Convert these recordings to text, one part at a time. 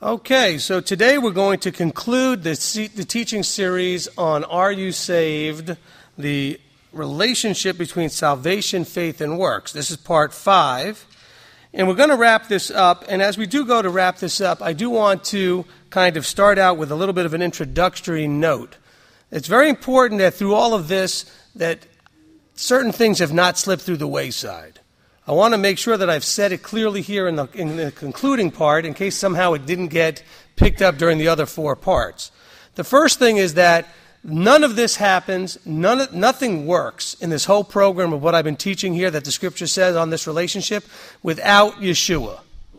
Okay, so today we're going to conclude the teaching series on Are You Saved? The relationship between salvation, faith, and works. This is part 5. And we're going to wrap this up. And as we do go to wrap this up, I do want to kind of start out with a little bit of an introductory note. It's very important that through all of this, that certain things have not slipped through the wayside. I want to make sure that I've said it clearly here in the concluding part in case somehow it didn't get picked up during the other 4 parts. The first thing is that none of this happens, nothing works in this whole program of what I've been teaching here that the Scripture says on this relationship without Yeshua.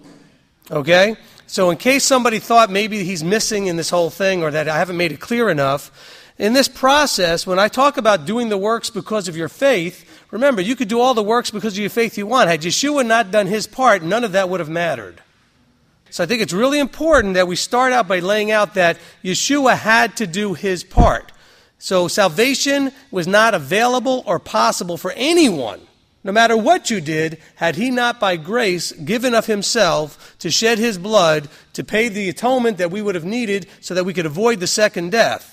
Okay? So in case somebody thought maybe he's missing in this whole thing or that I haven't made it clear enough, in this process, when I talk about doing the works because of your faith, remember, you could do all the works because of your faith you want. Had Yeshua not done his part, none of that would have mattered. So I think it's really important that we start out by laying out that Yeshua had to do his part. So salvation was not available or possible for anyone, no matter what you did, had he not by grace given of himself to shed his blood to pay the atonement that we would have needed so that we could avoid the second death.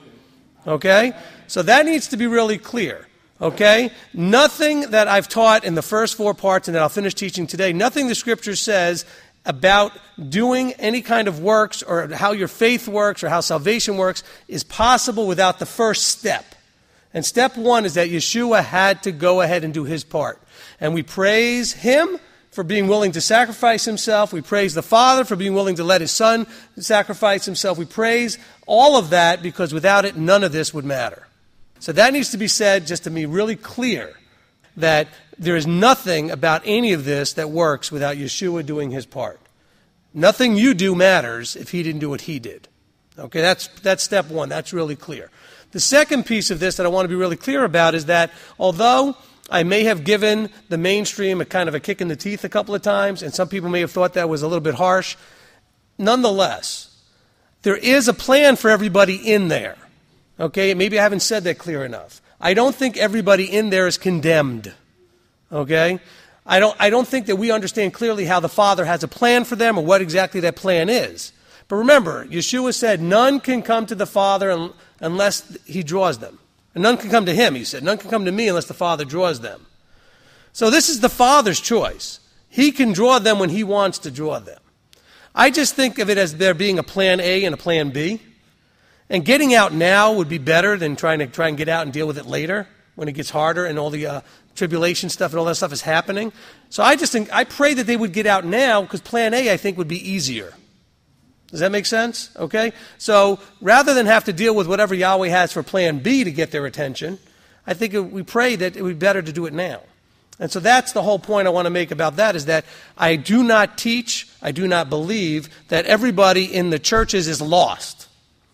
Okay? So that needs to be really clear. Okay? Nothing that I've taught in the first 4 parts and that I'll finish teaching today, nothing the Scripture says about doing any kind of works or how your faith works or how salvation works is possible without the first step. And step 1 is that Yeshua had to go ahead and do his part. And we praise him for being willing to sacrifice himself. We praise the Father for being willing to let his Son sacrifice himself. We praise all of that because without it, none of this would matter. So that needs to be said just to be really clear that there is nothing about any of this that works without Yeshua doing his part. Nothing you do matters if he didn't do what he did. Okay, that's step 1. That's really clear. The second piece of this that I want to be really clear about is that although I may have given the mainstream a kind of a kick in the teeth a couple of times, and some people may have thought that was a little bit harsh, nonetheless, there is a plan for everybody in there. Okay, maybe I haven't said that clear enough. I don't think everybody in there is condemned. Okay? I don't think that we understand clearly how the Father has a plan for them or what exactly that plan is. But remember, Yeshua said, none can come to the Father unless he draws them. And none can come to him, he said. None can come to me unless the Father draws them. So this is the Father's choice. He can draw them when he wants to draw them. I just think of it as there being a plan A and a plan B. And getting out now would be better than trying to get out and deal with it later when it gets harder and all the tribulation stuff and all that stuff is happening. So I pray that they would get out now because plan A, I think, would be easier. Does that make sense? Okay? So rather than have to deal with whatever Yahweh has for plan B to get their attention, I think we pray that it would be better to do it now. And so that's the whole point I want to make about that is that I do not teach, I do not believe that everybody in the churches is lost.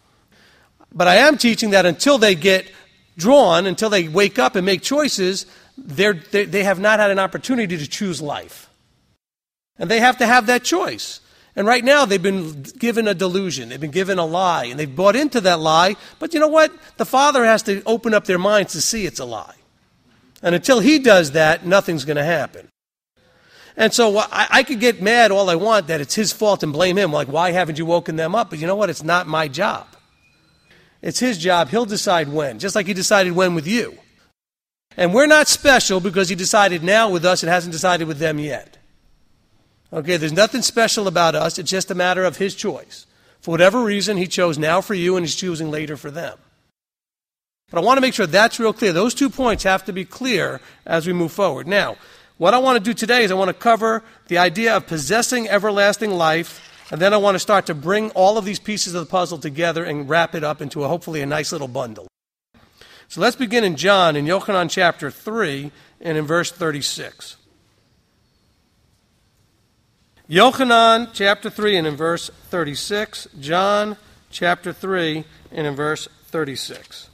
But I am teaching that until they get drawn, until they wake up and make choices, they have not had an opportunity to choose life. And they have to have that choice. And right now they've been given a delusion. They've been given a lie. And they've bought into that lie. But you know what? The Father has to open up their minds to see it's a lie. And until he does that, nothing's going to happen. And so I could get mad all I want that it's his fault and blame him. Like, why haven't you woken them up? But you know what? It's not my job. It's his job. He'll decide when. Just like he decided when with you. And we're not special because he decided now with us and hasn't decided with them yet. Okay, there's nothing special about us. It's just a matter of his choice. For whatever reason, he chose now for you and he's choosing later for them. But I want to make sure that's real clear. Those 2 points have to be clear as we move forward. Now, what I want to do today is I want to cover the idea of possessing everlasting life, and then I want to start to bring all of these pieces of the puzzle together and wrap it up into hopefully a nice little bundle. So let's begin in John, in Yochanan chapter 3, and in verse 36. Yochanan chapter 3 and in verse 36. John chapter 3 and in verse 36.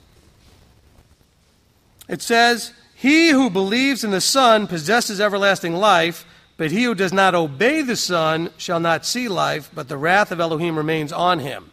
It says, "He who believes in the Son possesses everlasting life, but he who does not obey the Son shall not see life, but the wrath of Elohim remains on him."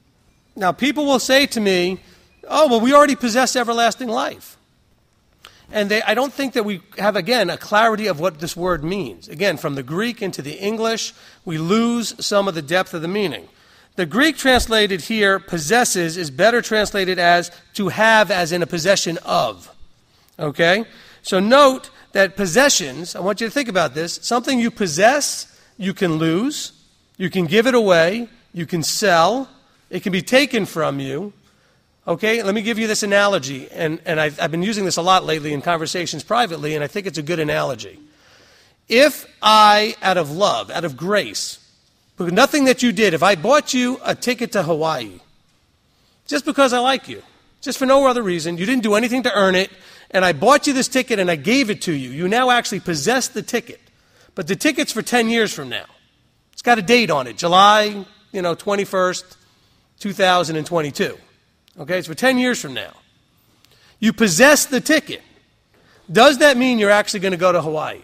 Now people will say to me, oh, well, we already possess everlasting life. And I don't think that we have, again, a clarity of what this word means. Again, from the Greek into the English, we lose some of the depth of the meaning. The Greek translated here, possesses, is better translated as to have, as in a possession of. Okay? So note that possessions, I want you to think about this, something you possess, you can lose, you can give it away, you can sell, it can be taken from you. Okay, let me give you this analogy, and I've been using this a lot lately in conversations privately, and I think it's a good analogy. If I, out of love, out of grace, because nothing that you did, if I bought you a ticket to Hawaii, just because I like you, just for no other reason, you didn't do anything to earn it, and I bought you this ticket and I gave it to you, you now actually possess the ticket. But the ticket's for 10 years from now. It's got a date on it, July, 21st, 2022. Okay, it's for 10 years from now. You possess the ticket. Does that mean you're actually going to go to Hawaii?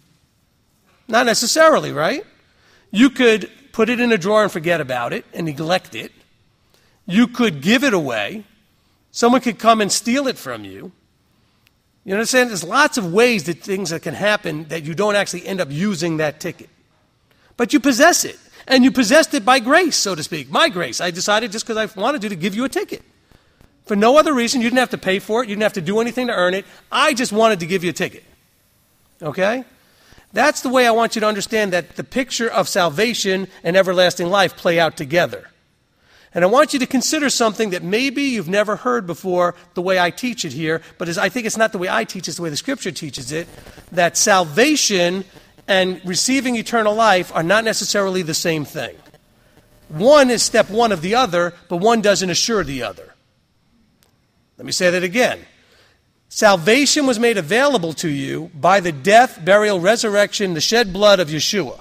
Not necessarily, right? You could put it in a drawer and forget about it and neglect it. You could give it away. Someone could come and steal it from you. You understand? There's lots of ways that things that can happen that you don't actually end up using that ticket. But you possess it. And you possessed it by grace, so to speak. My grace. I decided just because I wanted to give you a ticket. For no other reason. You didn't have to pay for it. You didn't have to do anything to earn it. I just wanted to give you a ticket. Okay? That's the way I want you to understand that the picture of salvation and everlasting life play out together. And I want you to consider something that maybe you've never heard before the way I teach it here, but I think it's not the way I teach it, it's the way the Scripture teaches it, that salvation and receiving eternal life are not necessarily the same thing. One is step one of the other, but one doesn't assure the other. Let me say that again. Salvation was made available to you by the death, burial, resurrection, the shed blood of Yeshua.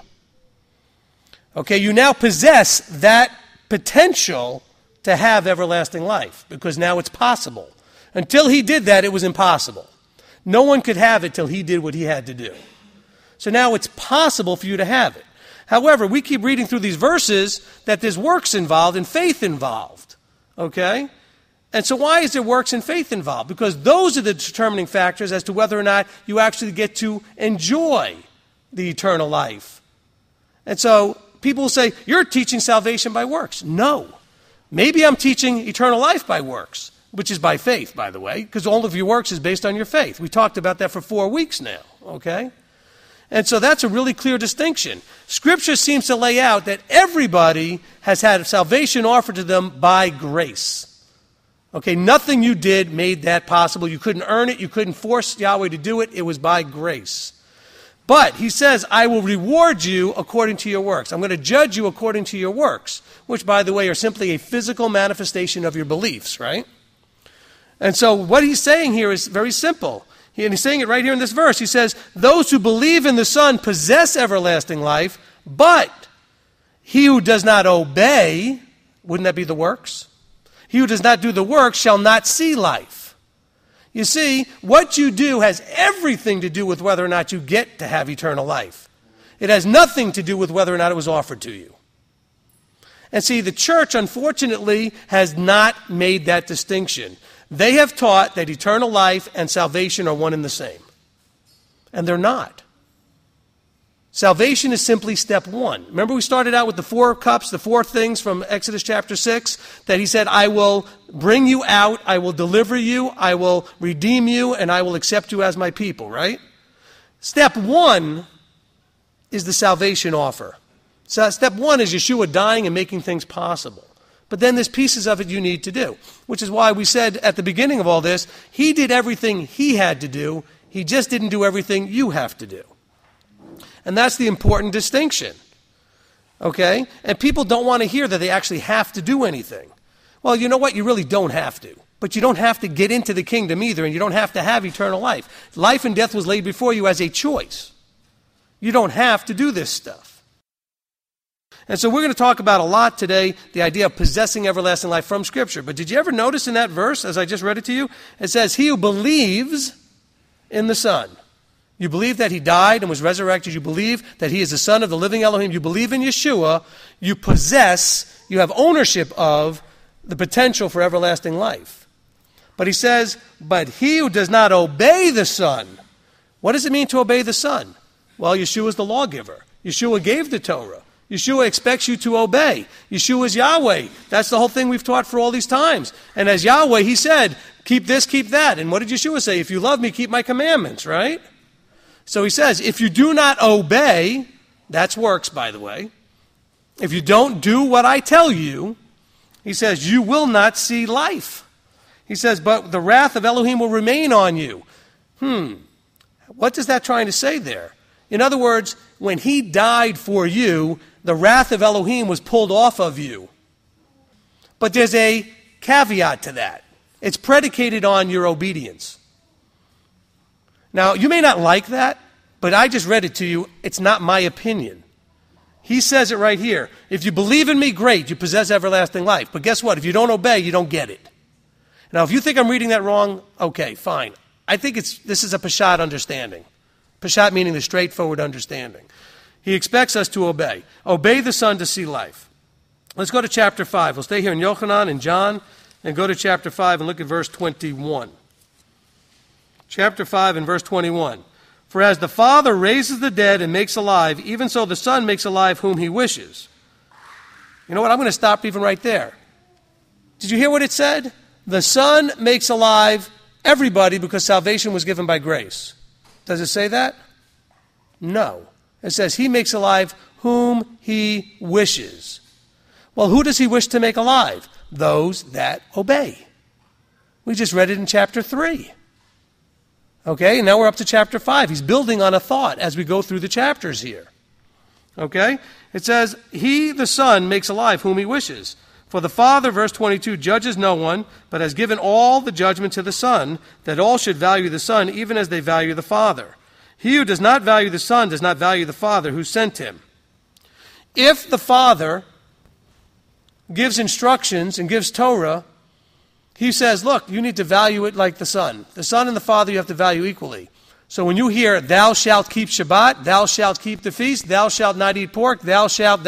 Okay, you now possess that potential to have everlasting life because now it's possible. Until he did that, it was impossible. No one could have it till he did what he had to do. So now it's possible for you to have it. However, we keep reading through these verses that there's works involved and faith involved. Okay? And so why is there works and faith involved? Because those are the determining factors as to whether or not you actually get to enjoy the eternal life. And so people will say, you're teaching salvation by works. No. Maybe I'm teaching eternal life by works, which is by faith, by the way, because all of your works is based on your faith. We talked about that for 4 weeks now, okay? And so that's a really clear distinction. Scripture seems to lay out that everybody has had salvation offered to them by grace. Okay, nothing you did made that possible. You couldn't earn it. You couldn't force Yahweh to do it. It was by grace. But he says, I will reward you according to your works. I'm going to judge you according to your works, which, by the way, are simply a physical manifestation of your beliefs, right? And so what he's saying here is very simple. And he's saying it right here in this verse. He says, those who believe in the Son possess everlasting life, but he who does not obey, wouldn't that be the works? He who does not do the work shall not see life. You see, what you do has everything to do with whether or not you get to have eternal life. It has nothing to do with whether or not it was offered to you. And see, the church, unfortunately, has not made that distinction. They have taught that eternal life and salvation are one and the same. And they're not. Salvation is simply step one. Remember we started out with the 4 cups, the 4 things from Exodus chapter 6, that he said, I will bring you out, I will deliver you, I will redeem you, and I will accept you as my people, right? Step 1 is the salvation offer. So step 1 is Yeshua dying and making things possible. But then there's pieces of it you need to do, which is why we said at the beginning of all this, he did everything he had to do, he just didn't do everything you have to do. And that's the important distinction, okay? And people don't want to hear that they actually have to do anything. Well, you know what? You really don't have to. But you don't have to get into the kingdom either, and you don't have to have eternal life. Life and death was laid before you as a choice. You don't have to do this stuff. And so we're going to talk about a lot today, the idea of possessing everlasting life from Scripture. But did you ever notice in that verse, as I just read it to you, it says, he who believes in the Son. You believe that he died and was resurrected. You believe that he is the Son of the living Elohim. You believe in Yeshua. You possess, you have ownership of the potential for everlasting life. But he says, but he who does not obey the Son. What does it mean to obey the Son? Well, Yeshua is the lawgiver. Yeshua gave the Torah. Yeshua expects you to obey. Yeshua is Yahweh. That's the whole thing we've taught for all these times. And as Yahweh, he said, keep this, keep that. And what did Yeshua say? If you love me, keep my commandments, right? So he says, if you do not obey, that's works, by the way. If you don't do what I tell you, he says, you will not see life. He says, but the wrath of Elohim will remain on you. What is that trying to say there? In other words, when he died for you, the wrath of Elohim was pulled off of you. But there's a caveat to that. It's predicated on your obedience. Now, you may not like that, but I just read it to you. It's not my opinion. He says it right here. If you believe in me, great, you possess everlasting life. But guess what? If you don't obey, you don't get it. Now, if you think I'm reading that wrong, okay, fine. I think this is a Peshat understanding. Peshat meaning the straightforward understanding. He expects us to obey. Obey the Son to see life. Let's go to chapter 5. We'll stay here in Yochanan and John and go to chapter 5 and look at verse 21. Chapter 5 and verse 21. For as the Father raises the dead and makes alive, even so the Son makes alive whom he wishes. You know what? I'm going to stop even right there. Did you hear what it said? The Son makes alive everybody because salvation was given by grace. Does it say that? No. It says he makes alive whom he wishes. Well, who does he wish to make alive? Those that obey. We just read it in chapter 3. Okay, and now we're up to chapter 5. He's building on a thought as we go through the chapters here. Okay? It says, he, the Son, makes alive whom he wishes. For the Father, verse 22, judges no one, but has given all the judgment to the Son, that all should value the Son, even as they value the Father. He who does not value the Son does not value the Father who sent him. If the Father gives instructions and gives Torah, he says, look, you need to value it like the Son. The Son and the Father you have to value equally. So when you hear, thou shalt keep Shabbat, thou shalt keep the feast, thou shalt not eat pork, thou shalt,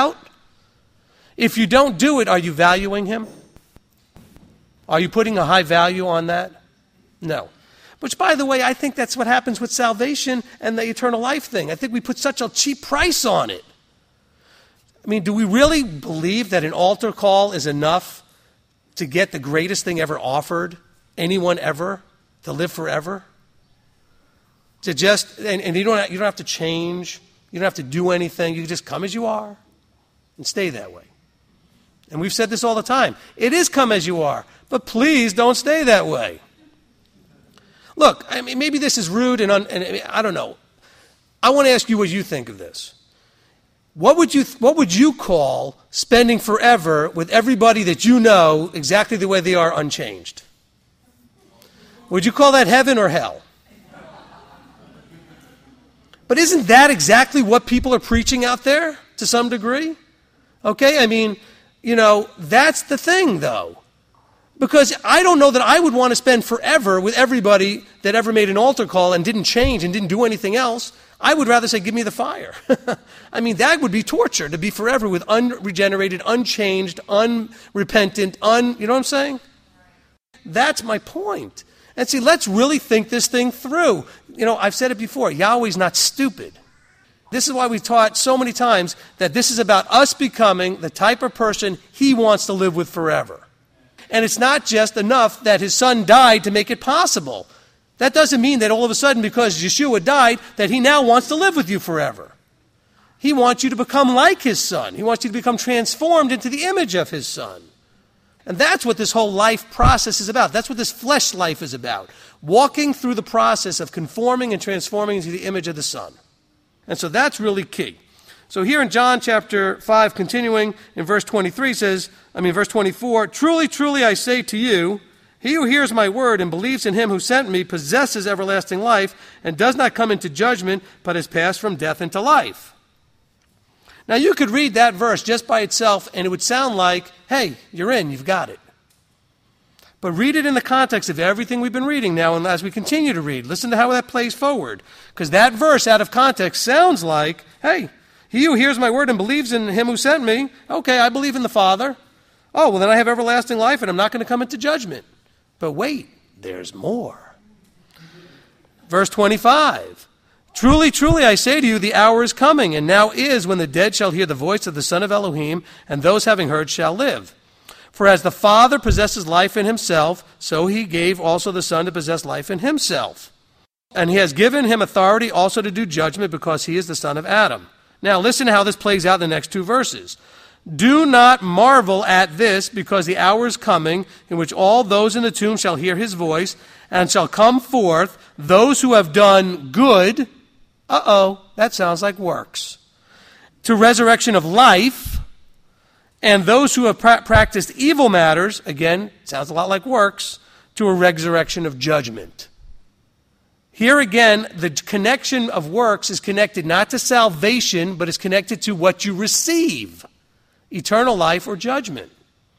if you don't do it, are you valuing him? Are you putting a high value on that? No. Which, by the way, I think that's what happens with salvation and the eternal life thing. I think we put such a cheap price on it. I mean, do we really believe that an altar call is enough to get the greatest thing ever offered, anyone ever, to live forever? To just, and you don't have to change, you don't have to do anything, you can just come as you are and stay that way. And we've said this all the time. It is come as you are, but please don't stay that way. Look, I mean, maybe this is rude and I don't know. I want to ask you what you think of this. What would you call spending forever with everybody that you know exactly the way they are, unchanged? Would you call that heaven or hell? But isn't that exactly what people are preaching out there to some degree? Okay, I mean, you know, that's the thing, though. Because I don't know that I would want to spend forever with everybody that ever made an altar call and didn't change and didn't do anything else. I would rather say, give me the fire. I mean, that would be torture, to be forever with unregenerated, unchanged, unrepentant, you know what I'm saying? That's my point. And see, let's really think this thing through. You know, I've said it before, Yahweh's not stupid. This is why we taught so many times that this is about us becoming the type of person he wants to live with forever. And it's not just enough that his Son died to make it possible. That doesn't mean that all of a sudden, because Yeshua died, that he now wants to live with you forever. He wants you to become like his Son. He wants you to become transformed into the image of his Son. And that's what this whole life process is about. That's what this flesh life is about. Walking through the process of conforming and transforming into the image of the Son. And so that's really key. So here in John chapter 5, continuing in verse 24, truly, truly I say to you, he who hears my word and believes in him who sent me possesses everlasting life and does not come into judgment, but is passed from death into life. Now you could read that verse just by itself and it would sound like, hey, you're in, you've got it. But read it in the context of everything we've been reading now, and as we continue to read, listen to how that plays forward. Because that verse out of context sounds like, hey, he who hears my word and believes in him who sent me, okay, I believe in the Father. Oh, well then I have everlasting life and I'm not going to come into judgment. But wait, there's more. Verse 25. Truly, truly, I say to you, the hour is coming, and now is, when the dead shall hear the voice of the Son of Elohim, and those having heard shall live. For as the Father possesses life in himself, so he gave also the Son to possess life in himself. And he has given him authority also to do judgment, because he is the son of Adam. Now listen to how this plays out in the next two verses. Do not marvel at this, because the hour is coming in which all those in the tomb shall hear his voice, and shall come forth those who have done good. That sounds like works. To resurrection of life, and those who have practiced evil matters, again, sounds a lot like works, to a resurrection of judgment. Here again, the connection of works is connected not to salvation, but is connected to what you receive, eternal life or judgment.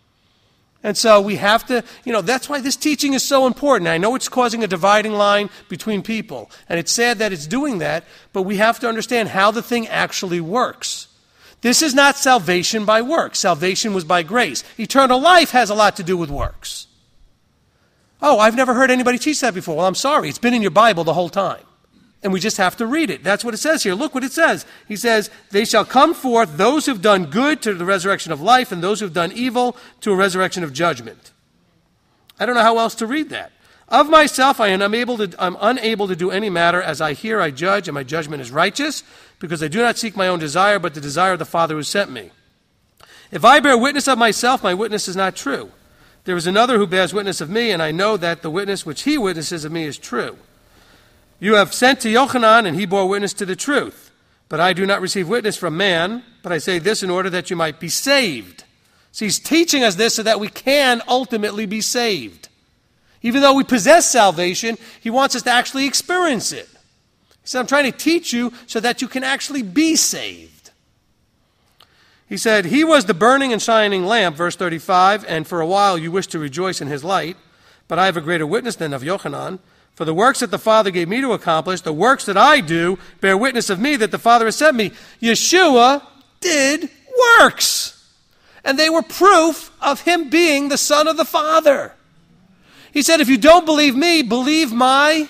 And so we have to, that's why this teaching is so important. I know it's causing a dividing line between people, and it's sad that it's doing that, but we have to understand how the thing actually works. This is not salvation by works. Salvation was by grace. Eternal life has a lot to do with works. Oh, I've never heard anybody teach that before. Well, I'm sorry. It's been in your Bible the whole time. And we just have to read it. That's what it says here. Look what it says. He says, they shall come forth, those who've done good to the resurrection of life, and those who've done evil to a resurrection of judgment. I don't know how else to read that. Of myself I'm unable to do any matter. As I hear, I judge, and my judgment is righteous, because I do not seek my own desire, but the desire of the Father who sent me. If I bear witness of myself, my witness is not true. There is another who bears witness of me, and I know that the witness which he witnesses of me is true. You have sent to Yochanan, and he bore witness to the truth. But I do not receive witness from man, but I say this in order that you might be saved. So he's teaching us this so that we can ultimately be saved. Even though we possess salvation, he wants us to actually experience it. He said, I'm trying to teach you so that you can actually be saved. He said, he was the burning and shining lamp, verse 35, and for a while you wished to rejoice in his light, but I have a greater witness than of Yochanan. For the works that the Father gave me to accomplish, the works that I do, bear witness of me that the Father has sent me. Yeshua did works. And they were proof of him being the Son of the Father. He said, if you don't believe me, believe my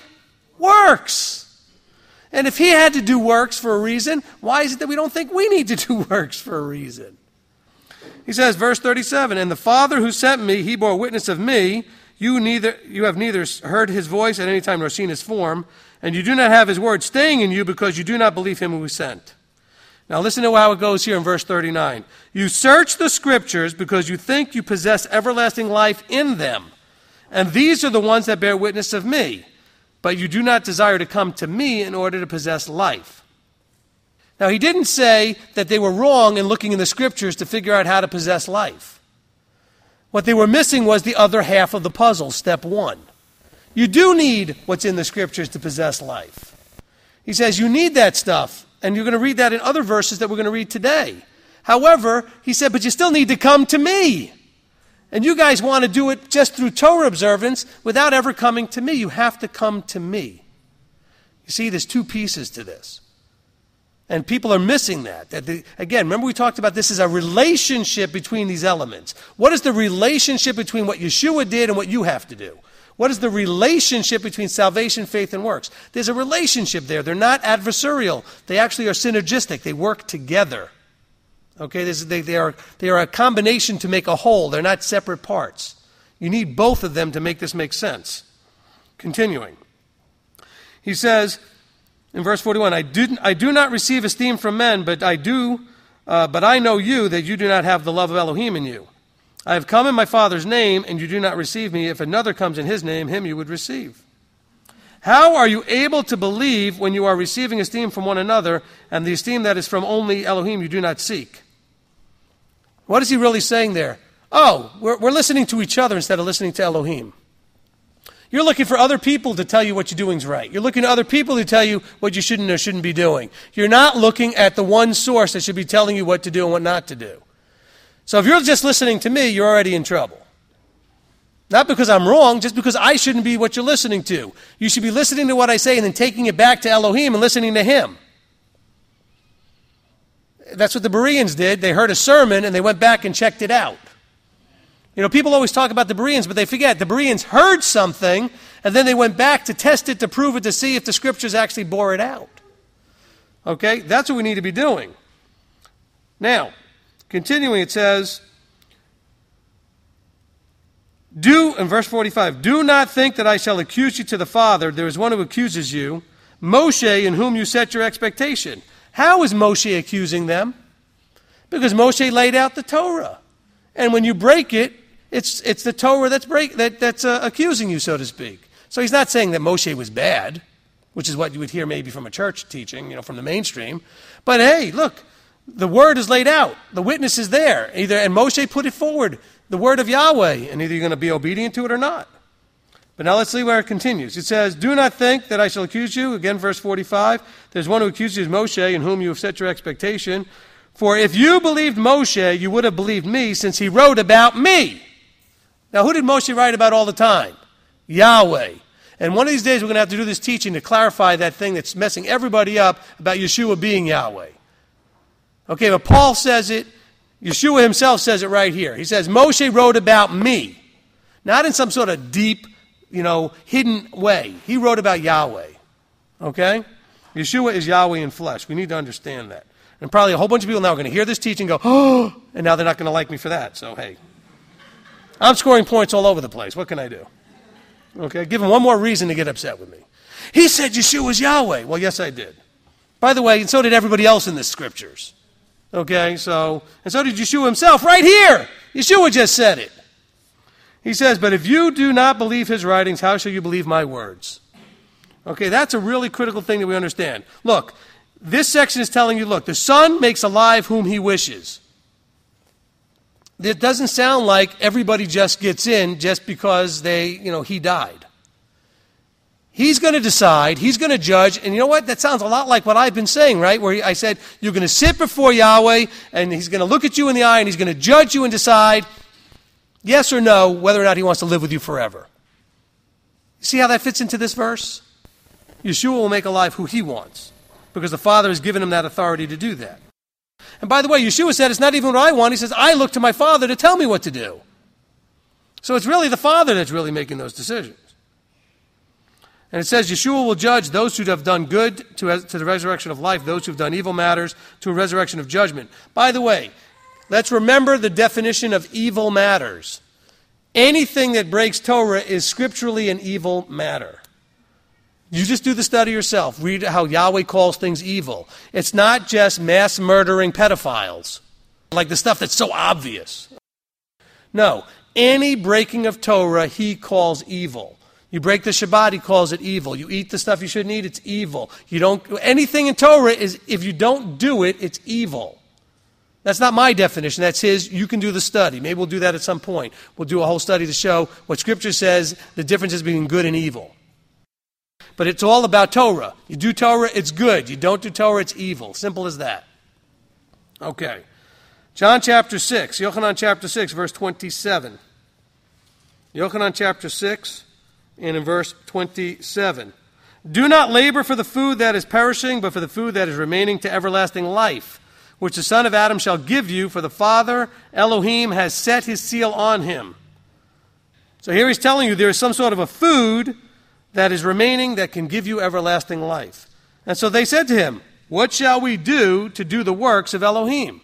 works. And if he had to do works for a reason, why is it that we don't think we need to do works for a reason? He says, verse 37, and the Father who sent me, he bore witness of me. You have neither heard his voice at any time nor seen his form, and you do not have his word staying in you because you do not believe him who was sent. Now listen to how it goes here in verse 39. You search the scriptures because you think you possess everlasting life in them, and these are the ones that bear witness of me, but you do not desire to come to me in order to possess life. Now he didn't say that they were wrong in looking in the scriptures to figure out how to possess life. What they were missing was the other half of the puzzle, step one. You do need what's in the scriptures to possess life. He says you need that stuff, and you're going to read that in other verses that we're going to read today. However, he said, but you still need to come to me. And you guys want to do it just through Torah observance without ever coming to me. You have to come to me. You see, there's two pieces to this. And people are missing that. Again, remember we talked about this is a relationship between these elements. What is the relationship between what Yeshua did and what you have to do? What is the relationship between salvation, faith, and works? There's a relationship there. They're not adversarial. They actually are synergistic. They work together. Okay, they are a combination to make a whole. They're not separate parts. You need both of them to make this make sense. Continuing. He says, in verse 41, I do not receive esteem from men, but I know you, that you do not have the love of Elohim in you. I have come in my Father's name, and you do not receive me. If another comes in his name, him you would receive. How are you able to believe when you are receiving esteem from one another, and the esteem that is from only Elohim you do not seek? What is he really saying there? Oh, we're listening to each other instead of listening to Elohim. You're looking for other people to tell you what you're doing is right. You're looking to other people to tell you what you shouldn't or shouldn't be doing. You're not looking at the one source that should be telling you what to do and what not to do. So if you're just listening to me, you're already in trouble. Not because I'm wrong, just because I shouldn't be what you're listening to. You should be listening to what I say and then taking it back to Elohim and listening to him. That's what the Bereans did. They heard a sermon and they went back and checked it out. You know, people always talk about the Bereans, but they forget the Bereans heard something, and then they went back to test it, to prove it, to see if the Scriptures actually bore it out. Okay? That's what we need to be doing. Now, continuing, it says, in verse 45, do not think that I shall accuse you to the Father. There is one who accuses you, Moshe, in whom you set your expectation. How is Moshe accusing them? Because Moshe laid out the Torah. And when you break it, it's the Torah that's accusing you, so to speak. So he's not saying that Moshe was bad, which is what you would hear maybe from a church teaching, from the mainstream. But hey, look, the word is laid out. The witness is there. And Moshe put it forward, the word of Yahweh, and either you're going to be obedient to it or not. But now let's see where it continues. It says, do not think that I shall accuse you. Again, verse 45. There's one who accuses you, Moshe, in whom you have set your expectation. For if you believed Moshe, you would have believed me, since he wrote about me. Now, who did Moshe write about all the time? Yahweh. And one of these days we're going to have to do this teaching to clarify that thing that's messing everybody up about Yeshua being Yahweh. Okay, but Paul says it. Yeshua himself says it right here. He says, Moshe wrote about me. Not in some sort of deep, hidden way. He wrote about Yahweh. Okay? Yeshua is Yahweh in flesh. We need to understand that. And probably a whole bunch of people now are going to hear this teaching and go, oh, and now they're not going to like me for that. So, hey, I'm scoring points all over the place. What can I do? Okay, give him one more reason to get upset with me. He said Yeshua is Yahweh. Well, yes, I did. By the way, and so did everybody else in the Scriptures. Okay, and so did Yeshua himself right here. Yeshua just said it. He says, but if you do not believe his writings, how shall you believe my words? Okay, that's a really critical thing that we understand. Look, this section is telling you, look, the Son makes alive whom he wishes. It doesn't sound like everybody just gets in just because he died. He's going to decide, he's going to judge, and you know what? That sounds a lot like what I've been saying, right? Where I said, you're going to sit before Yahweh, and he's going to look at you in the eye, and he's going to judge you and decide, yes or no, whether or not he wants to live with you forever. See how that fits into this verse? Yeshua will make alive who he wants, because the Father has given him that authority to do that. And by the way, Yeshua said, it's not even what I want. He says, I look to my Father to tell me what to do. So it's really the Father that's really making those decisions. And it says, Yeshua will judge those who have done good to the resurrection of life, those who have done evil matters to a resurrection of judgment. By the way, let's remember the definition of evil matters. Anything that breaks Torah is scripturally an evil matter. You just do the study yourself. Read how Yahweh calls things evil. It's not just mass murdering pedophiles, like the stuff that's so obvious. No, any breaking of Torah he calls evil. You break the Shabbat, he calls it evil. You eat the stuff you shouldn't eat, it's evil. Anything in Torah is, if you don't do it, it's evil. That's not my definition, that's his. You can do the study. Maybe we'll do that at some point. We'll do a whole study to show what Scripture says, the differences between good and evil. But it's all about Torah. You do Torah, it's good. You don't do Torah, it's evil. Simple as that. Okay. John chapter 6, Yochanan chapter 6, verse 27. Yochanan chapter 6, and in verse 27. Do not labor for the food that is perishing, but for the food that is remaining to everlasting life, which the Son of Adam shall give you, for the Father, Elohim, has set his seal on him. So here he's telling you there is some sort of a food that is remaining that can give you everlasting life. And so they said to him, what shall we do to do the works of Elohim?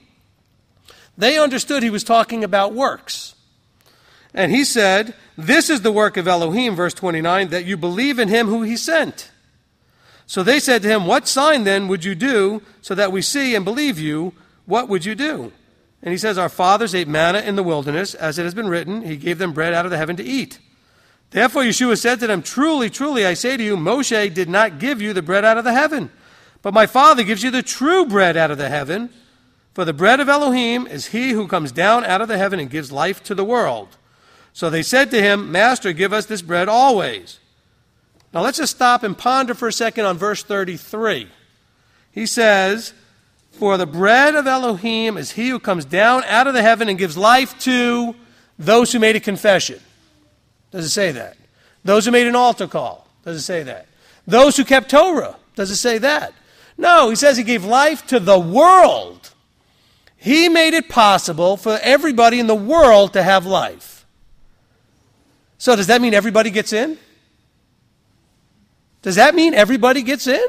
They understood he was talking about works. And he said, this is the work of Elohim, verse 29, that you believe in him who he sent. So they said to him, what sign then would you do so that we see and believe you? What would you do? And he says, our fathers ate manna in the wilderness, as it has been written, he gave them bread out of the heaven to eat. Therefore Yeshua said to them, truly, truly, I say to you, Moshe did not give you the bread out of the heaven, but my Father gives you the true bread out of the heaven. For the bread of Elohim is he who comes down out of the heaven and gives life to the world. So they said to him, Master, give us this bread always. Now let's just stop and ponder for a second on verse 33. He says, for the bread of Elohim is he who comes down out of the heaven and gives life to those who made a confession. Does it say that? Those who made an altar call. Does it say that? Those who kept Torah. Does it say that? No, he says he gave life to the world. He made it possible for everybody in the world to have life. So does that mean everybody gets in? Does that mean everybody gets in?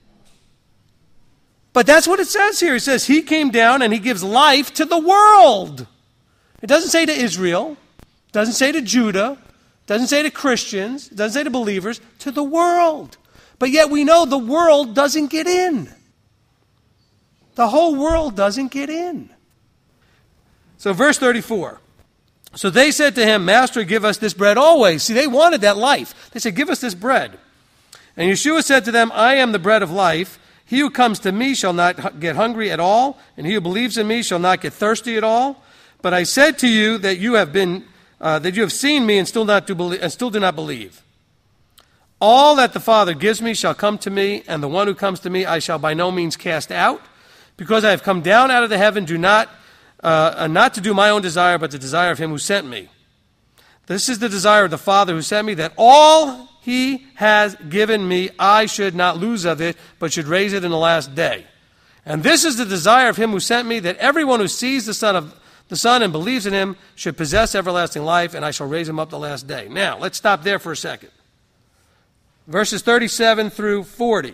But that's what it says here. It says he came down and he gives life to the world. It doesn't say to Israel. It doesn't say to Judah. It doesn't say to Christians. It doesn't say to believers. To the world. But yet we know the world doesn't get in. The whole world doesn't get in. So verse 34. So they said to him, Master, give us this bread always. See, they wanted that life. They said, give us this bread. And Yeshua said to them, I am the bread of life. He who comes to me shall not get hungry at all, and he who believes in me shall not get thirsty at all. But I said to you that you have seen me and still do not believe. All that the Father gives me shall come to me, and the one who comes to me I shall by no means cast out. Because I have come down out of the heaven, not to do my own desire, but the desire of him who sent me. This is the desire of the Father who sent me, that all he has given me, I should not lose of it, but should raise it in the last day. And this is the desire of him who sent me, that everyone who sees the Son and believes in him should possess everlasting life, and I shall raise him up the last day. Now, let's stop there for a second. Verses 37 through 40.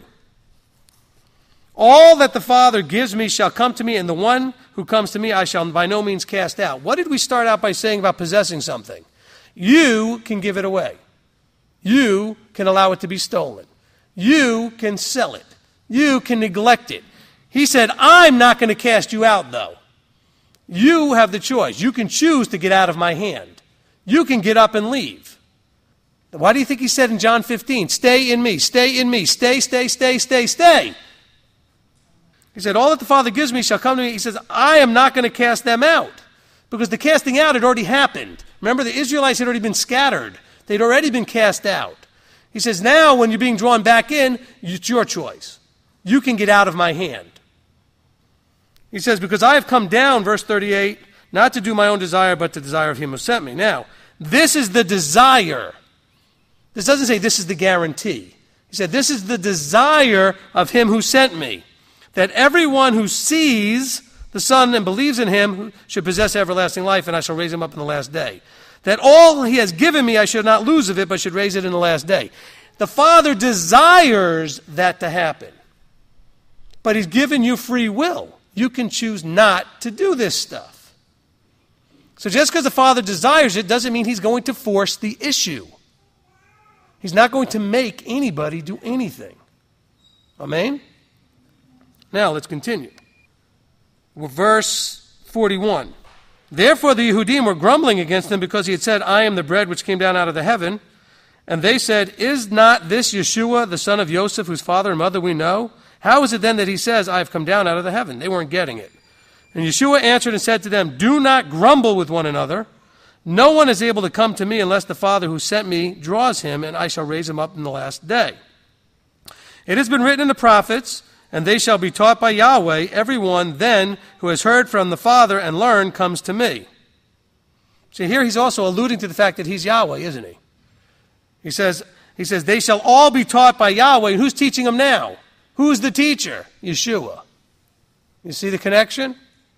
All that the Father gives me shall come to me, and the one who comes to me I shall by no means cast out. What did we start out by saying about possessing something? You can give it away. You can allow it to be stolen. You can sell it. You can neglect it. He said, I'm not going to cast you out, though. You have the choice. You can choose to get out of my hand. You can get up and leave. Why do you think he said in John 15, stay in me, stay in me, stay. He said, all that the Father gives me shall come to me. He says, I am not going to cast them out. Because the casting out had already happened. Remember, the Israelites had already been scattered. They'd already been cast out. He says, now when you're being drawn back in, it's your choice. You can get out of my hand. He says, because I have come down, verse 38, not to do my own desire, but the desire of him who sent me. Now, this is the desire. This doesn't say this is the guarantee. He said, this is the desire of him who sent me, that everyone who sees the Son and believes in him should possess everlasting life, and I shall raise him up in the last day. That all he has given me I should not lose of it, but should raise it in the last day. The Father desires that to happen. But he's given you free will. You can choose not to do this stuff. So just because the Father desires it doesn't mean he's going to force the issue. He's not going to make anybody do anything. Amen? Now let's continue. Verse 41. Therefore the Yehudim were grumbling against him because he had said, I am the bread which came down out of the heaven. And they said, is not this Yeshua, the son of Joseph, whose father and mother we know? How is it then that he says, I have come down out of the heaven? They weren't getting it. And Yeshua answered and said to them, do not grumble with one another. No one is able to come to me unless the Father who sent me draws him, and I shall raise him up in the last day. It has been written in the prophets, and they shall be taught by Yahweh. Everyone then who has heard from the Father and learned comes to me. See, here he's also alluding to the fact that he's Yahweh, isn't he? He says, they shall all be taught by Yahweh. And who's teaching them now? Who's the teacher? Yeshua. You see the connection?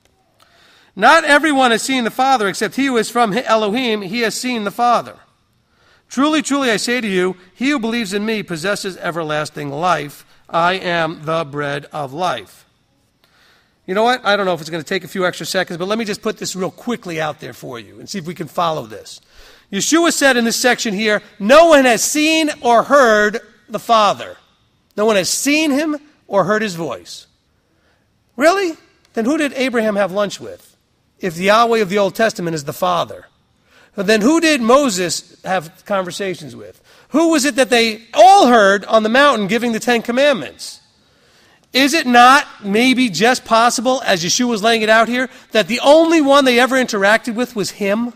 Not everyone has seen the Father, except he who is from Elohim, he has seen the Father. Truly, truly, I say to you, he who believes in me possesses everlasting life. I am the bread of life. You know what? I don't know if it's going to take a few extra seconds, but let me just put this real quickly out there for you and see if we can follow this. Yeshua said in this section here, no one has seen or heard the Father. No one has seen him or heard his voice. Really? Then who did Abraham have lunch with? If the Yahweh of the Old Testament is the Father. Then who did Moses have conversations with? Who was it that they all heard on the mountain giving the Ten Commandments? Is it not maybe just possible, as Yeshua was laying it out here, that the only one they ever interacted with was him?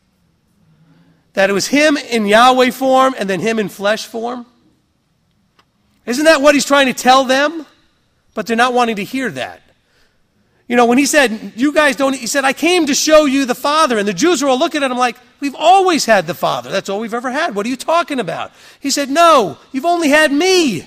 That it was him in Yahweh form and then him in flesh form? Isn't that what he's trying to tell them? But they're not wanting to hear that. You know, when he said, you guys don't, he said, I came to show you the Father. And the Jews were all looking at him like, we've always had the Father. That's all we've ever had. What are you talking about? He said, no, you've only had me.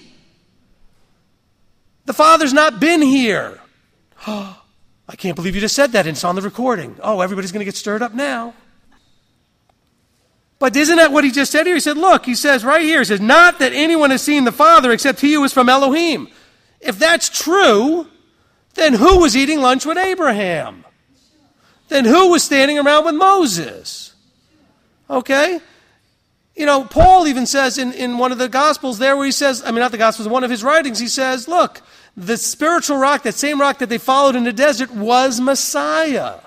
The Father's not been here. Oh, I can't believe you just said that and it's on the recording. Oh, everybody's going to get stirred up now. But isn't that what he just said here? He said, look, he says right here, he says, not that anyone has seen the Father except he who is from Elohim. If that's true, then who was eating lunch with Abraham? Then who was standing around with Moses? Okay? You know, Paul even says in one of the Gospels there where he says, not the Gospels, one of his writings, he says, look, the spiritual rock, that same rock that they followed in the desert was Messiah.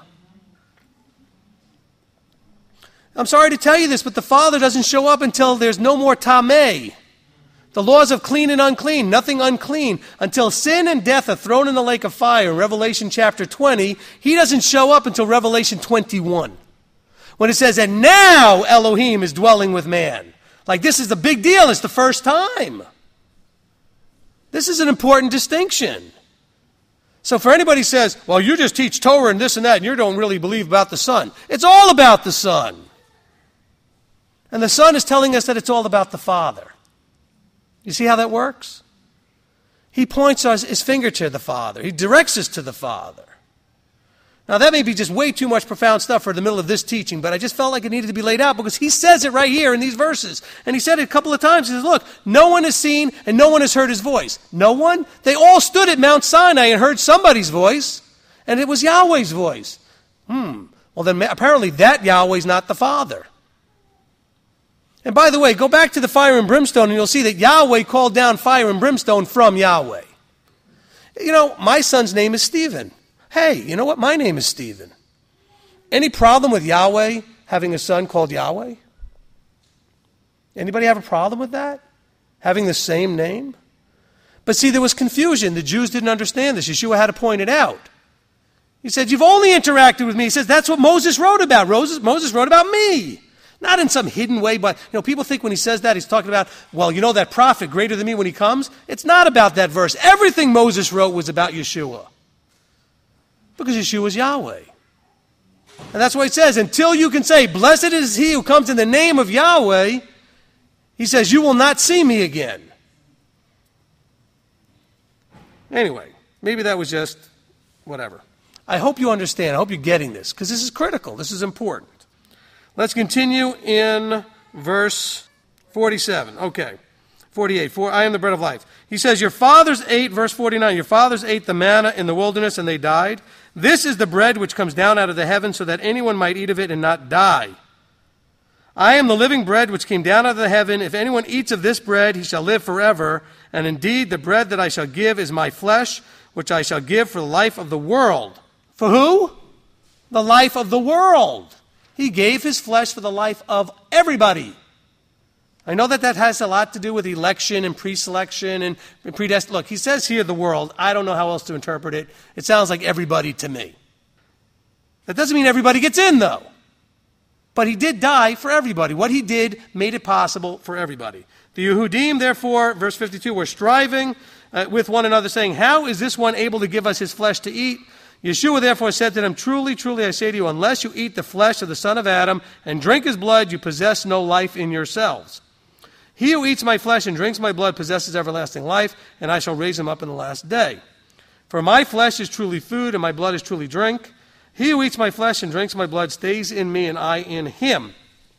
I'm sorry to tell you this, but the Father doesn't show up until there's no more tameh. The laws of clean and unclean, nothing unclean. Until sin and death are thrown in the lake of fire in Revelation chapter 20, he doesn't show up until Revelation 21. When it says, and now Elohim is dwelling with man. Like this is the big deal, it's the first time. This is an important distinction. So for anybody who says, well, you just teach Torah and this and that, and you don't really believe about the Son. It's all about the Son. And the Son is telling us that it's all about the Father. You see how that works? He points his finger to the Father. He directs us to the Father. Now that may be just way too much profound stuff for the middle of this teaching, but I just felt like it needed to be laid out because he says it right here in these verses. And he said it a couple of times. He says, look, no one has seen and no one has heard his voice. No one? They all stood at Mount Sinai and heard somebody's voice, and it was Yahweh's voice. Well then apparently that Yahweh's not the Father. And by the way, go back to the fire and brimstone and you'll see that Yahweh called down fire and brimstone from Yahweh. You know, my son's name is Stephen. Hey, you know what? My name is Stephen. Any problem with Yahweh having a son called Yahweh? Anybody have a problem with that? Having the same name? But see, there was confusion. The Jews didn't understand this. Yeshua had to point it out. He said, you've only interacted with me. He says, that's what Moses wrote about. Moses wrote about me. Not in some hidden way, but people think when he says that, he's talking about, well, that prophet greater than me when he comes. It's not about that verse. Everything Moses wrote was about Yeshua. Because Yeshua is Yahweh. And that's why it says, until you can say, blessed is he who comes in the name of Yahweh, he says, you will not see me again. Anyway, maybe that was just whatever. I hope you understand. I hope you're getting this, because this is critical. This is important. Let's continue in verse 47. Okay, 48. For I am the bread of life. He says, your fathers ate, verse 49, your fathers ate the manna in the wilderness and they died. This is the bread which comes down out of the heaven so that anyone might eat of it and not die. I am the living bread which came down out of the heaven. If anyone eats of this bread, he shall live forever. And indeed, the bread that I shall give is my flesh, which I shall give for the life of the world. For who? The life of the world. He gave his flesh for the life of everybody. I know that has a lot to do with election and pre-selection and predestination. Look, he says here the world. I don't know how else to interpret it. It sounds like everybody to me. That doesn't mean everybody gets in, though. But he did die for everybody. What he did made it possible for everybody. The Yehudim, therefore, verse 52, were striving with one another, saying, how is this one able to give us his flesh to eat? Yeshua therefore said to them, truly, truly, I say to you, unless you eat the flesh of the son of Adam and drink his blood, you possess no life in yourselves. He who eats my flesh and drinks my blood possesses everlasting life, and I shall raise him up in the last day. For my flesh is truly food, and my blood is truly drink. He who eats my flesh and drinks my blood stays in me, and I in him.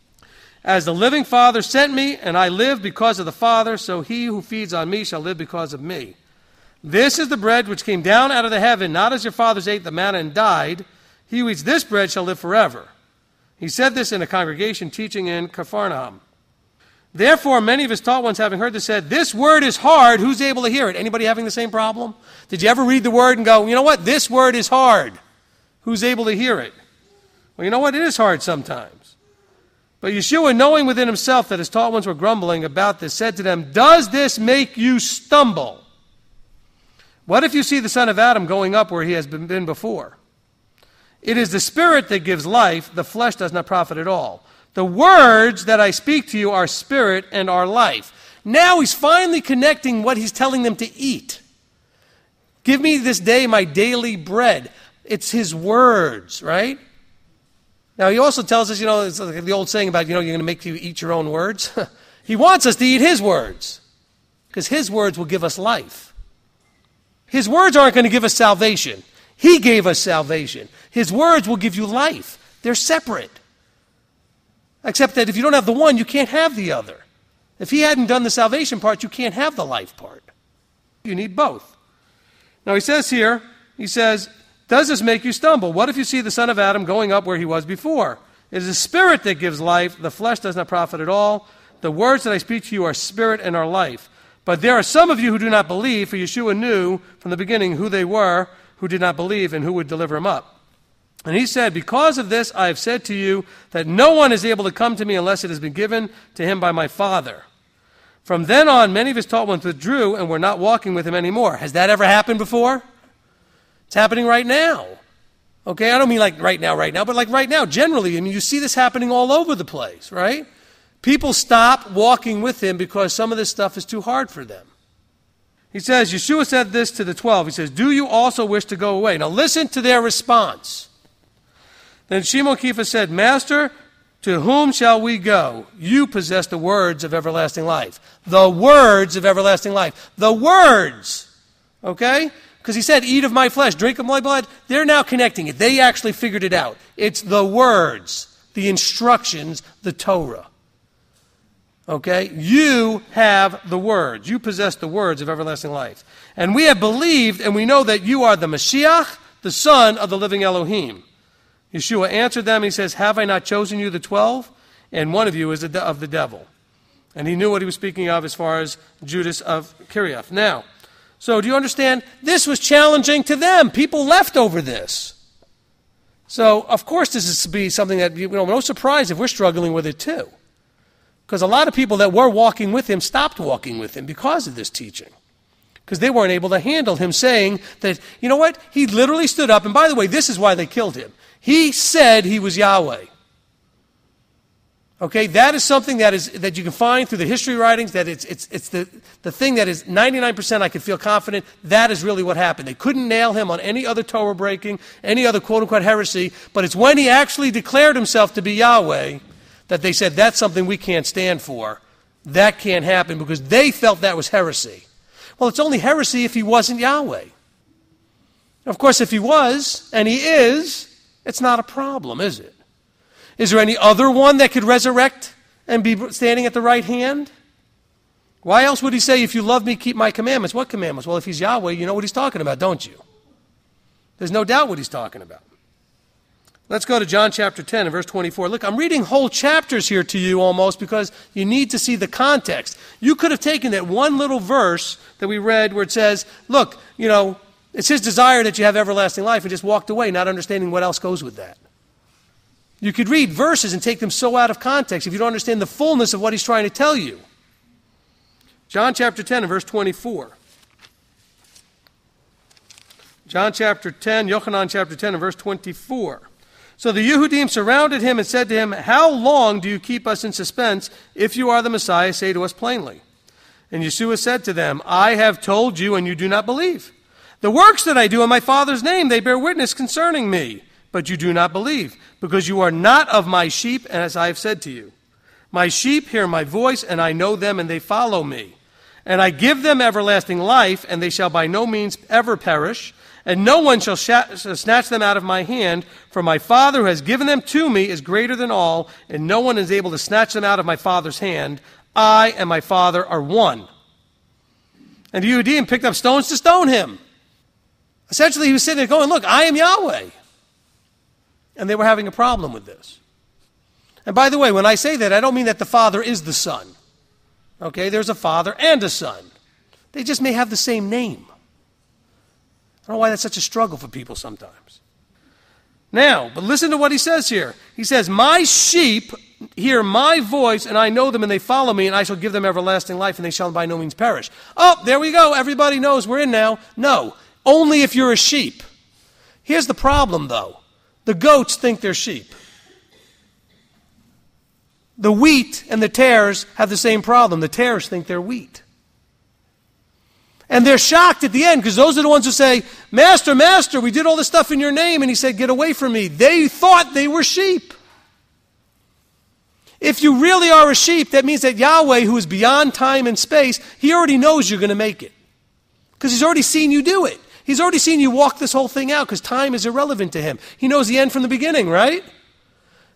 As the living Father sent me, and I live because of the Father, so he who feeds on me shall live because of me. This is the bread which came down out of the heaven, not as your fathers ate the manna and died. He who eats this bread shall live forever. He said this in a congregation teaching in Capharnaum. Therefore, many of his taught ones, having heard this, said, this word is hard. Who's able to hear it? Anybody having the same problem? Did you ever read the word and go, you know what? This word is hard. Who's able to hear it? Well, you know what? It is hard sometimes. But Yeshua, knowing within himself that his taught ones were grumbling about this, said to them, does this make you stumble? What if you see the son of Adam going up where he has been before? It is the spirit that gives life. The flesh does not profit at all. The words that I speak to you are spirit and are life. Now he's finally connecting what he's telling them to eat. Give me this day my daily bread. It's his words, right? Now he also tells us, it's like the old saying about, you're going to make you eat your own words. He wants us to eat his words because his words will give us life. His words aren't going to give us salvation. He gave us salvation. His words will give you life. They're separate. Except that if you don't have the one, you can't have the other. If he hadn't done the salvation part, you can't have the life part. You need both. Now he says here, does this make you stumble? What if you see the son of Adam going up where he was before? It is the spirit that gives life. The flesh does not profit at all. The words that I speak to you are spirit and are life. But there are some of you who do not believe, for Yeshua knew from the beginning who they were who did not believe and who would deliver him up. And he said, because of this I have said to you that no one is able to come to me unless it has been given to him by my Father. From then on, many of his taught ones withdrew and were not walking with him anymore. Has that ever happened before? It's happening right now. Okay, I don't mean like right now, but like right now, generally. I mean, you see this happening all over the place, right? People stop walking with him because some of this stuff is too hard for them. He says, Yeshua said this to the 12. He says, do you also wish to go away? Now listen to their response. Then Shimon Kepha said, Master, to whom shall we go? You possess the words of everlasting life. The words of everlasting life. The words. Okay? Because he said, eat of my flesh, drink of my blood. They're now connecting it. They actually figured it out. It's the words, the instructions, the Torah. Okay? You have the words. You possess the words of everlasting life. And we have believed, and we know that you are the Mashiach, the Son of the living Elohim. Yeshua answered them, he says, have I not chosen you the 12? And one of you is of the devil. And he knew what he was speaking of as far as Judas of Kiriath. Now, so do you understand? This was challenging to them. People left over this. So, of course, this is to be something that, no surprise if we're struggling with it too. Because a lot of people that were walking with him stopped walking with him because of this teaching. Because they weren't able to handle him saying that, you know what? He literally stood up, and by the way, this is why they killed him. He said he was Yahweh. Okay, that is something that you can find through the history writings, that it's the thing that is 99% I can feel confident that is really what happened. They couldn't nail him on any other Torah breaking, any other quote-unquote heresy, but it's when he actually declared himself to be Yahweh that they said that's something we can't stand for. That can't happen because they felt that was heresy. Well, it's only heresy if he wasn't Yahweh. Of course, if he was, and he is, it's not a problem, is it? Is there any other one that could resurrect and be standing at the right hand? Why else would he say, if you love me, keep my commandments? What commandments? Well, if he's Yahweh, you know what he's talking about, don't you? There's no doubt what he's talking about. Let's go to John chapter 10 and verse 24. Look, I'm reading whole chapters here to you almost because you need to see the context. You could have taken that one little verse that we read where it says, look, it's his desire that you have everlasting life, and just walked away not understanding what else goes with that. You could read verses and take them so out of context if you don't understand the fullness of what he's trying to tell you. John chapter 10 and verse 24. John chapter 10, Yochanan chapter 10 and verse 24. So the Yehudim surrounded him and said to him, how long do you keep us in suspense? If you are the Messiah, say to us plainly. And Yeshua said to them, I have told you and you do not believe. The works that I do in my Father's name, they bear witness concerning me. But you do not believe, because you are not of my sheep, as I have said to you. My sheep hear my voice, and I know them, and they follow me. And I give them everlasting life, and they shall by no means ever perish, and no one shall snatch them out of my hand. For my Father who has given them to me is greater than all, and no one is able to snatch them out of my Father's hand. I and my Father are one. And the Yehudim picked up stones to stone him. Essentially, he was sitting there going, look, I am Yahweh. And they were having a problem with this. And by the way, when I say that, I don't mean that the Father is the Son. Okay, there's a Father and a Son. They just may have the same name. I don't know why that's such a struggle for people sometimes. Now, but listen to what he says here. He says, my sheep hear my voice, and I know them, and they follow me, and I shall give them everlasting life, and they shall by no means perish. Oh, there we go. Everybody knows we're in now. No, only if you're a sheep. Here's the problem, though. The goats think they're sheep. The wheat and the tares have the same problem. The tares think they're wheat. And they're shocked at the end because those are the ones who say, Master, Master, we did all this stuff in your name. And he said, get away from me. They thought they were sheep. If you really are a sheep, that means that Yahweh, who is beyond time and space, he already knows you're going to make it. Because he's already seen you do it. He's already seen you walk this whole thing out because time is irrelevant to him. He knows the end from the beginning, right?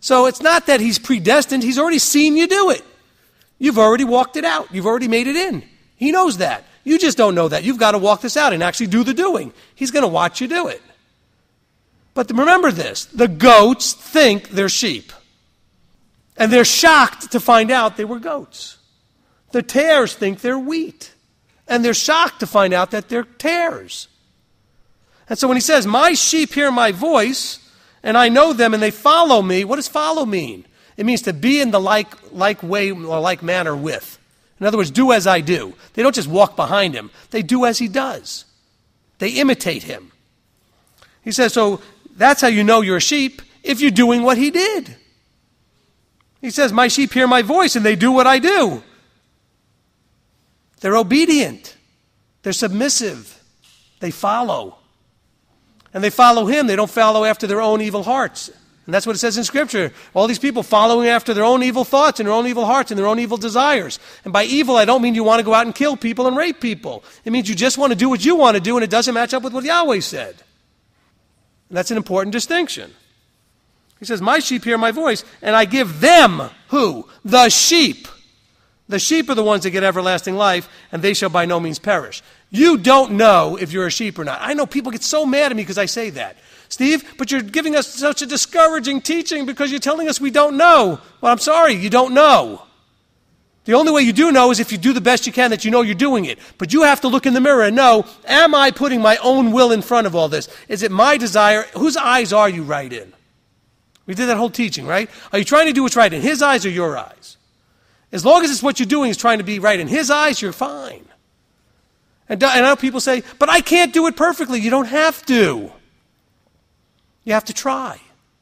So it's not that he's predestined. He's already seen you do it. You've already walked it out. You've already made it in. He knows that. You just don't know that. You've got to walk this out and actually do the doing. He's going to watch you do it. But remember this. The goats think they're sheep. And they're shocked to find out they were goats. The tares think they're wheat. And they're shocked to find out that they're tares. And so when he says, my sheep hear my voice, and I know them, and they follow me, what does follow mean? It means to be in the like way or like manner with. In other words, do as I do. They don't just walk behind him. They do as he does. They imitate him. He says, so that's how you know you're a sheep, if you're doing what he did. He says, my sheep hear my voice, and they do what I do. They're obedient. They're submissive. They follow. And they follow him. They don't follow after their own evil hearts. And that's what it says in Scripture. All these people following after their own evil thoughts and their own evil hearts and their own evil desires. And by evil, I don't mean you want to go out and kill people and rape people. It means you just want to do what you want to do, and it doesn't match up with what Yahweh said. And that's an important distinction. He says, my sheep hear my voice, and I give them, who? The sheep. The sheep are the ones that get everlasting life, and they shall by no means perish. You don't know if you're a sheep or not. I know people get so mad at me because I say that. Steve, but you're giving us such a discouraging teaching because you're telling us we don't know. Well, I'm sorry, you don't know. The only way you do know is if you do the best you can that you know you're doing it. But you have to look in the mirror and know, am I putting my own will in front of all this? Is it my desire? Whose eyes are you right in? We did that whole teaching, right? Are you trying to do what's right in his eyes or your eyes? As long as it's what you're doing is trying to be right in his eyes, you're fine. And I know people say, but I can't do it perfectly. You don't have to. You have to try.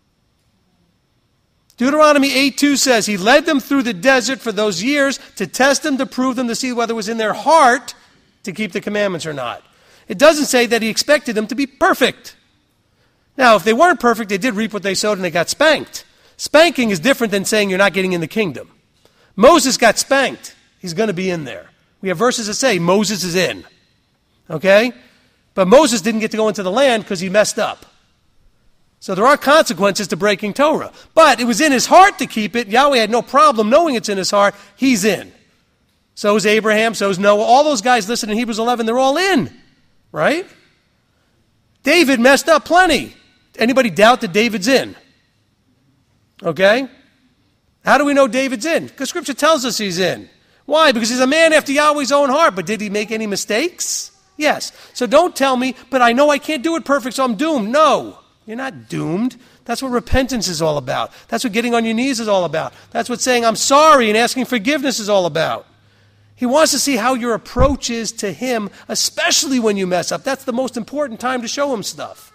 Deuteronomy 8:2 says, he led them through the desert for those years to test them, to prove them, to see whether it was in their heart to keep the commandments or not. It doesn't say that he expected them to be perfect. Now, if they weren't perfect, they did reap what they sowed and they got spanked. Spanking is different than saying you're not getting in the kingdom. Moses got spanked. He's going to be in there. We have verses that say Moses is in. Okay? But Moses didn't get to go into the land because he messed up. So there are consequences to breaking Torah. But it was in his heart to keep it. Yahweh had no problem knowing it's in his heart. He's in. So is Abraham. So is Noah. All those guys listed in Hebrews 11, they're all in. Right? David messed up plenty. Anybody doubt that David's in? Okay? How do we know David's in? Because Scripture tells us he's in. Why? Because he's a man after Yahweh's own heart. But did he make any mistakes? Yes. So don't tell me, but I know I can't do it perfect, so I'm doomed. No. You're not doomed. That's what repentance is all about. That's what getting on your knees is all about. That's what saying I'm sorry and asking forgiveness is all about. He wants to see how your approach is to him, especially when you mess up. That's the most important time to show him stuff.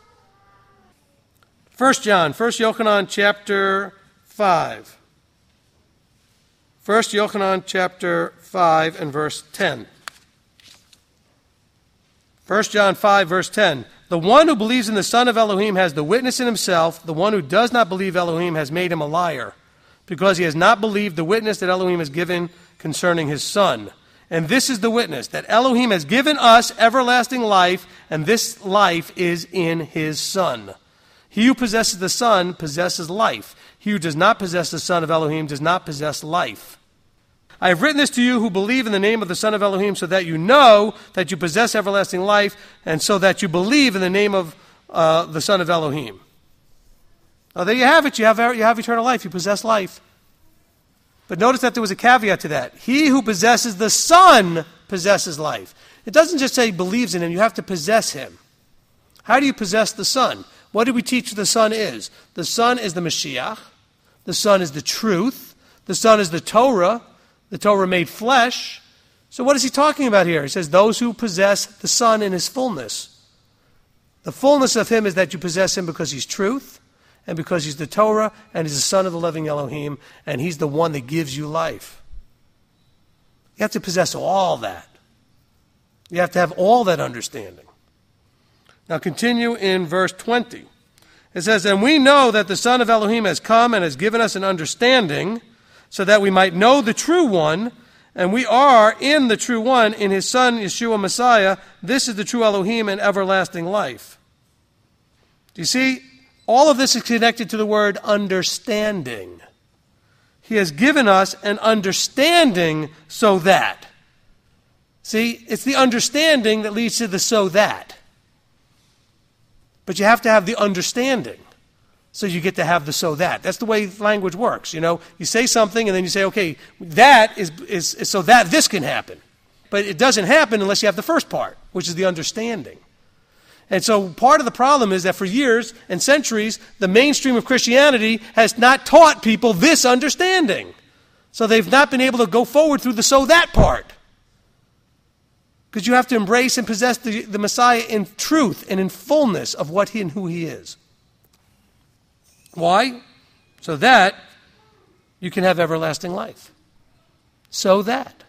1 Yochanan chapter 5. 1 Yochanan chapter 5 and verse 10. 1 John 5 verse 10. The one who believes in the Son of Elohim has the witness in himself. The one who does not believe Elohim has made him a liar, because he has not believed the witness that Elohim has given concerning his Son. And this is the witness, that Elohim has given us everlasting life, and this life is in his Son. He who possesses the Son possesses life. He who does not possess the Son of Elohim does not possess life. I have written this to you who believe in the name of the Son of Elohim, so that you know that you possess everlasting life, and so that you believe in the name of the Son of Elohim. Now there you have it. You have eternal life. You possess life. But notice that there was a caveat to that. He who possesses the Son possesses life. It doesn't just say he believes in him. You have to possess him. How do you possess the Son? What do we teach the Son is? The Son is the Mashiach. The Son is the truth. The Son is the Torah. The Torah made flesh. So what is he talking about here? He says, those who possess the Son in his fullness. The fullness of him is that you possess him because he's truth, and because he's the Torah, and he's the Son of the living Elohim, and he's the one that gives you life. You have to possess all that. You have to have all that understanding. Now continue in verse 20. It says, and we know that the Son of Elohim has come and has given us an understanding, so that we might know the true one, and we are in the true one, in his Son, Yeshua Messiah. This is the true Elohim and everlasting life. Do you see? All of this is connected to the word understanding. He has given us an understanding so that. See, it's the understanding that leads to the so that. But you have to have the understanding. So you get to have the so that. That's the way language works. You know, you say something and then you say, okay, that is so that this can happen. But it doesn't happen unless you have the first part, which is the understanding. And so part of the problem is that for years and centuries, the mainstream of Christianity has not taught people this understanding. So they've not been able to go forward through the so that part. Because you have to embrace and possess the Messiah in truth and in fullness of what he and who he is. Why? So that you can have everlasting life. So that.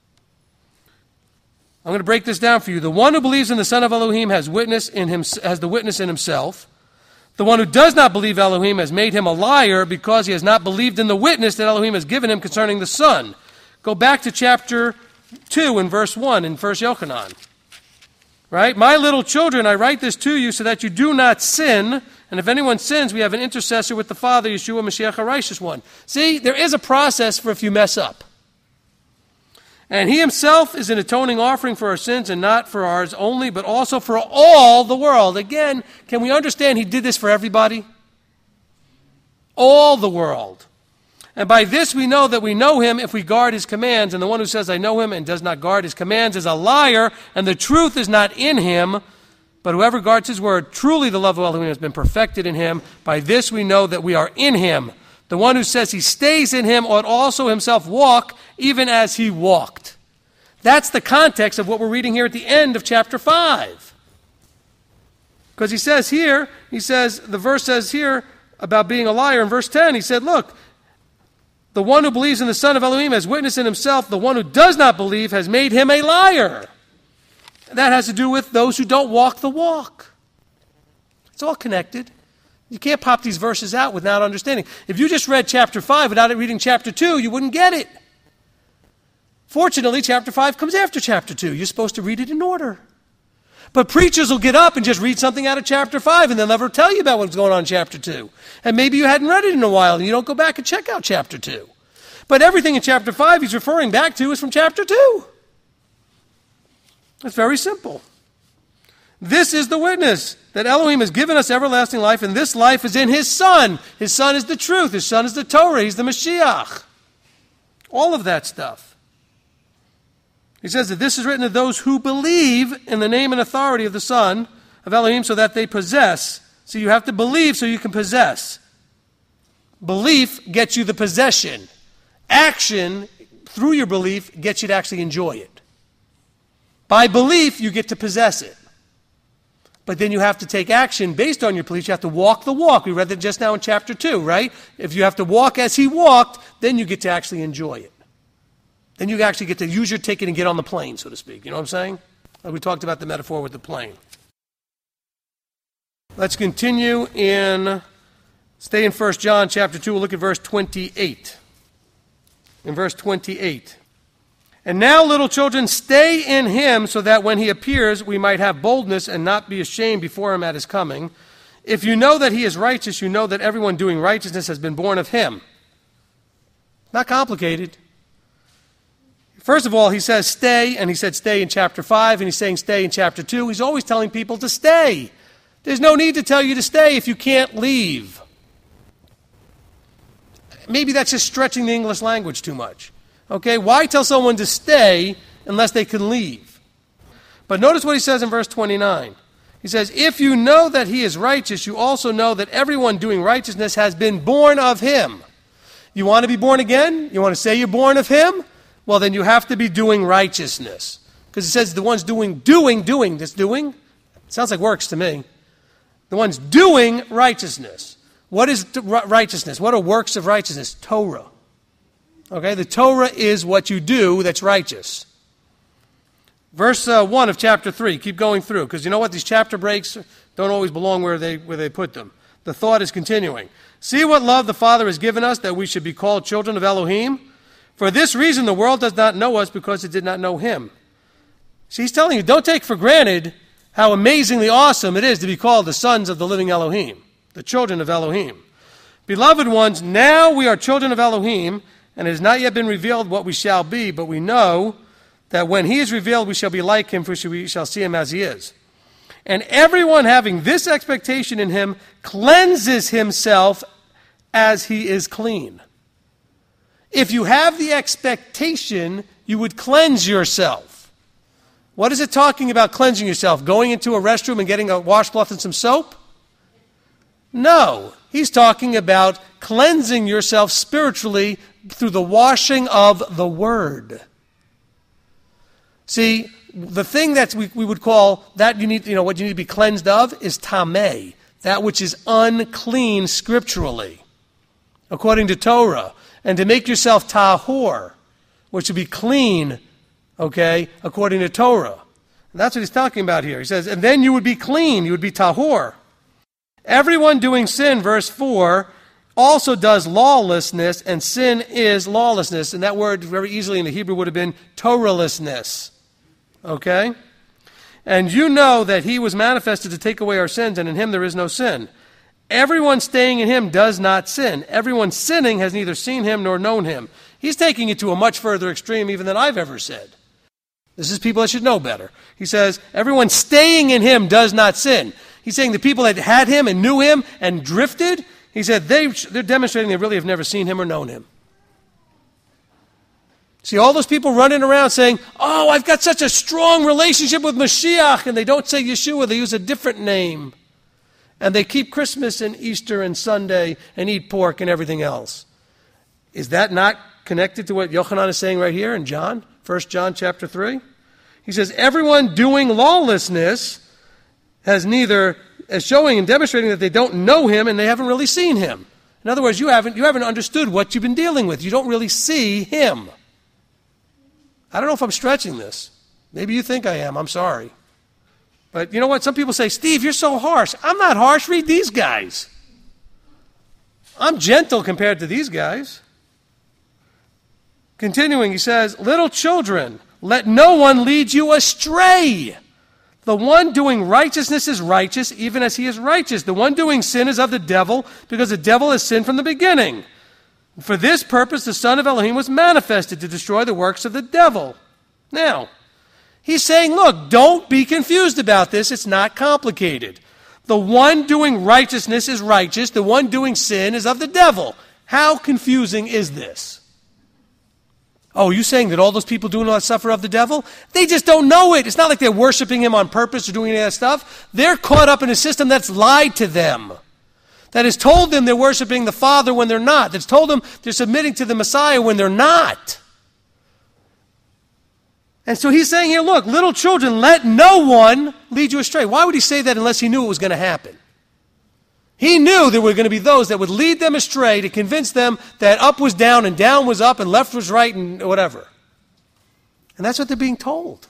I'm going to break this down for you. The one who believes in the Son of Elohim has the witness in himself. The one who does not believe Elohim has made him a liar because he has not believed in the witness that Elohim has given him concerning the Son. Go back to chapter 2 and verse 1 in 1 Yochanan. Right? My little children, I write this to you so that you do not sin. And if anyone sins, we have an intercessor with the Father, Yeshua Mashiach, a righteous one. See, there is a process for if you mess up. And he himself is an atoning offering for our sins, and not for ours only, but also for all the world. Again, can we understand he did this for everybody? All the world. And by this we know that we know him if we guard his commands. And the one who says, I know him, and does not guard his commands is a liar, and the truth is not in him. But whoever guards his word, truly the love of Elohim has been perfected in him. By this we know that we are in him. The one who says he stays in him ought also himself walk, even as he walked. That's the context of what we're reading here at the end of chapter 5. Because he says here, the verse says here about being a liar in verse 10, he said, look, the one who believes in the Son of Elohim has witnessed in himself. The one who does not believe has made him a liar. That has to do with those who don't walk the walk. It's all connected. You can't pop these verses out without understanding. If you just read chapter 5 without reading chapter 2, you wouldn't get it. Fortunately, chapter 5 comes after chapter 2. You're supposed to read it in order. But preachers will get up and just read something out of chapter 5 and they'll never tell you about what's going on in chapter 2. And maybe you hadn't read it in a while and you don't go back and check out chapter 2. But everything in chapter 5 he's referring back to is from chapter 2. It's very simple. This is the witness, that Elohim has given us everlasting life, and this life is in his Son. His Son is the truth. His Son is the Torah. He's the Mashiach. All of that stuff. He says that this is written to those who believe in the name and authority of the Son of Elohim so that they possess. So you have to believe so you can possess. Belief gets you the possession. Action, through your belief, gets you to actually enjoy it. By belief, you get to possess it. But then you have to take action based on your beliefs. You have to walk the walk. We read that just now in chapter 2, right? If you have to walk as he walked, then you get to actually enjoy it. Then you actually get to use your ticket and get on the plane, so to speak. You know what I'm saying? Like we talked about the metaphor with the plane. Let's continue stay in 1 John chapter 2. We'll look at verse 28. In verse 28. And now, little children, stay in him so that when he appears, we might have boldness and not be ashamed before him at his coming. If you know that he is righteous, you know that everyone doing righteousness has been born of him. Not complicated. First of all, he says stay, and he said stay in chapter 5, and he's saying stay in chapter 2. He's always telling people to stay. There's no need to tell you to stay if you can't leave. Maybe that's just stretching the English language too much. Okay, why tell someone to stay unless they can leave? But notice what he says in verse 29. He says, if you know that he is righteous, you also know that everyone doing righteousness has been born of him. You want to be born again? You want to say you're born of him? Well, then you have to be doing righteousness. Because it says the ones doing, this doing? Sounds like works to me. The ones doing righteousness. What is righteousness? What are works of righteousness? Torah. Okay, the Torah is what you do that's righteous. Verse 1 of chapter 3. Keep going through, because you know what? These chapter breaks don't always belong where they put them. The thought is continuing. See what love the Father has given us, that we should be called children of Elohim. For this reason the world does not know us, because it did not know him. See, he's telling you, don't take for granted how amazingly awesome it is to be called the sons of the living Elohim. the children of Elohim. Beloved ones, now we are children of Elohim, and it has not yet been revealed what we shall be, but we know that when he is revealed, we shall be like him, for we shall see him as he is. And everyone having this expectation in him cleanses himself as he is clean. If you have the expectation, you would cleanse yourself. What is it talking about cleansing yourself? Going into a restroom and getting a washcloth and some soap? No. He's talking about cleansing yourself spiritually through the washing of the Word. See, the thing that we would call that what you need to be cleansed of is tameh, that which is unclean scripturally, according to Torah, and to make yourself tahor, which would be clean, according to Torah. And that's what he's talking about here. He says, and then you would be clean, you would be tahor. Everyone doing sin, verse 4, also does lawlessness, and sin is lawlessness. And that word very easily in the Hebrew would have been Torahlessness. Okay? And you know that he was manifested to take away our sins, and in him there is no sin. Everyone staying in him does not sin. Everyone sinning has neither seen him nor known him. He's taking it to a much further extreme even than I've ever said. This is people that should know better. He says, everyone staying in him does not sin. He's saying the people that had him and knew him and drifted, he said they're demonstrating they really have never seen him or known him. See, all those people running around saying, oh, I've got such a strong relationship with Mashiach, and they don't say Yeshua, they use a different name. And they keep Christmas and Easter and Sunday and eat pork and everything else. Is that not connected to what Yochanan is saying right here in John, 1 John chapter 3? He says, everyone doing lawlessness has neither, as showing and demonstrating that they don't know him and they haven't really seen him. In other words, you haven't understood what you've been dealing with. You don't really see him. I don't know if I'm stretching this. Maybe you think I am. I'm sorry. But you know what? Some people say, Steve, you're so harsh. I'm not harsh. Read these guys. I'm gentle compared to these guys. Continuing, he says, little children, let no one lead you astray. The one doing righteousness is righteous, even as he is righteous. The one doing sin is of the devil, because the devil has sinned from the beginning. For this purpose, the Son of Elohim was manifested to destroy the works of the devil. Now, he's saying, look, don't be confused about this. It's not complicated. The one doing righteousness is righteous. The one doing sin is of the devil. How confusing is this? Oh, you saying that all those people doing all that stuff are of the devil? They just don't know it. It's not like they're worshiping him on purpose or doing any of that stuff. They're caught up in a system that's lied to them, that has told them they're worshiping the Father when they're not, that's told them they're submitting to the Messiah when they're not. And so he's saying here, look, little children, let no one lead you astray. Why would he say that unless he knew it was going to happen? He knew there were going to be those that would lead them astray to convince them that up was down and down was up and left was right and whatever. And that's what they're being told.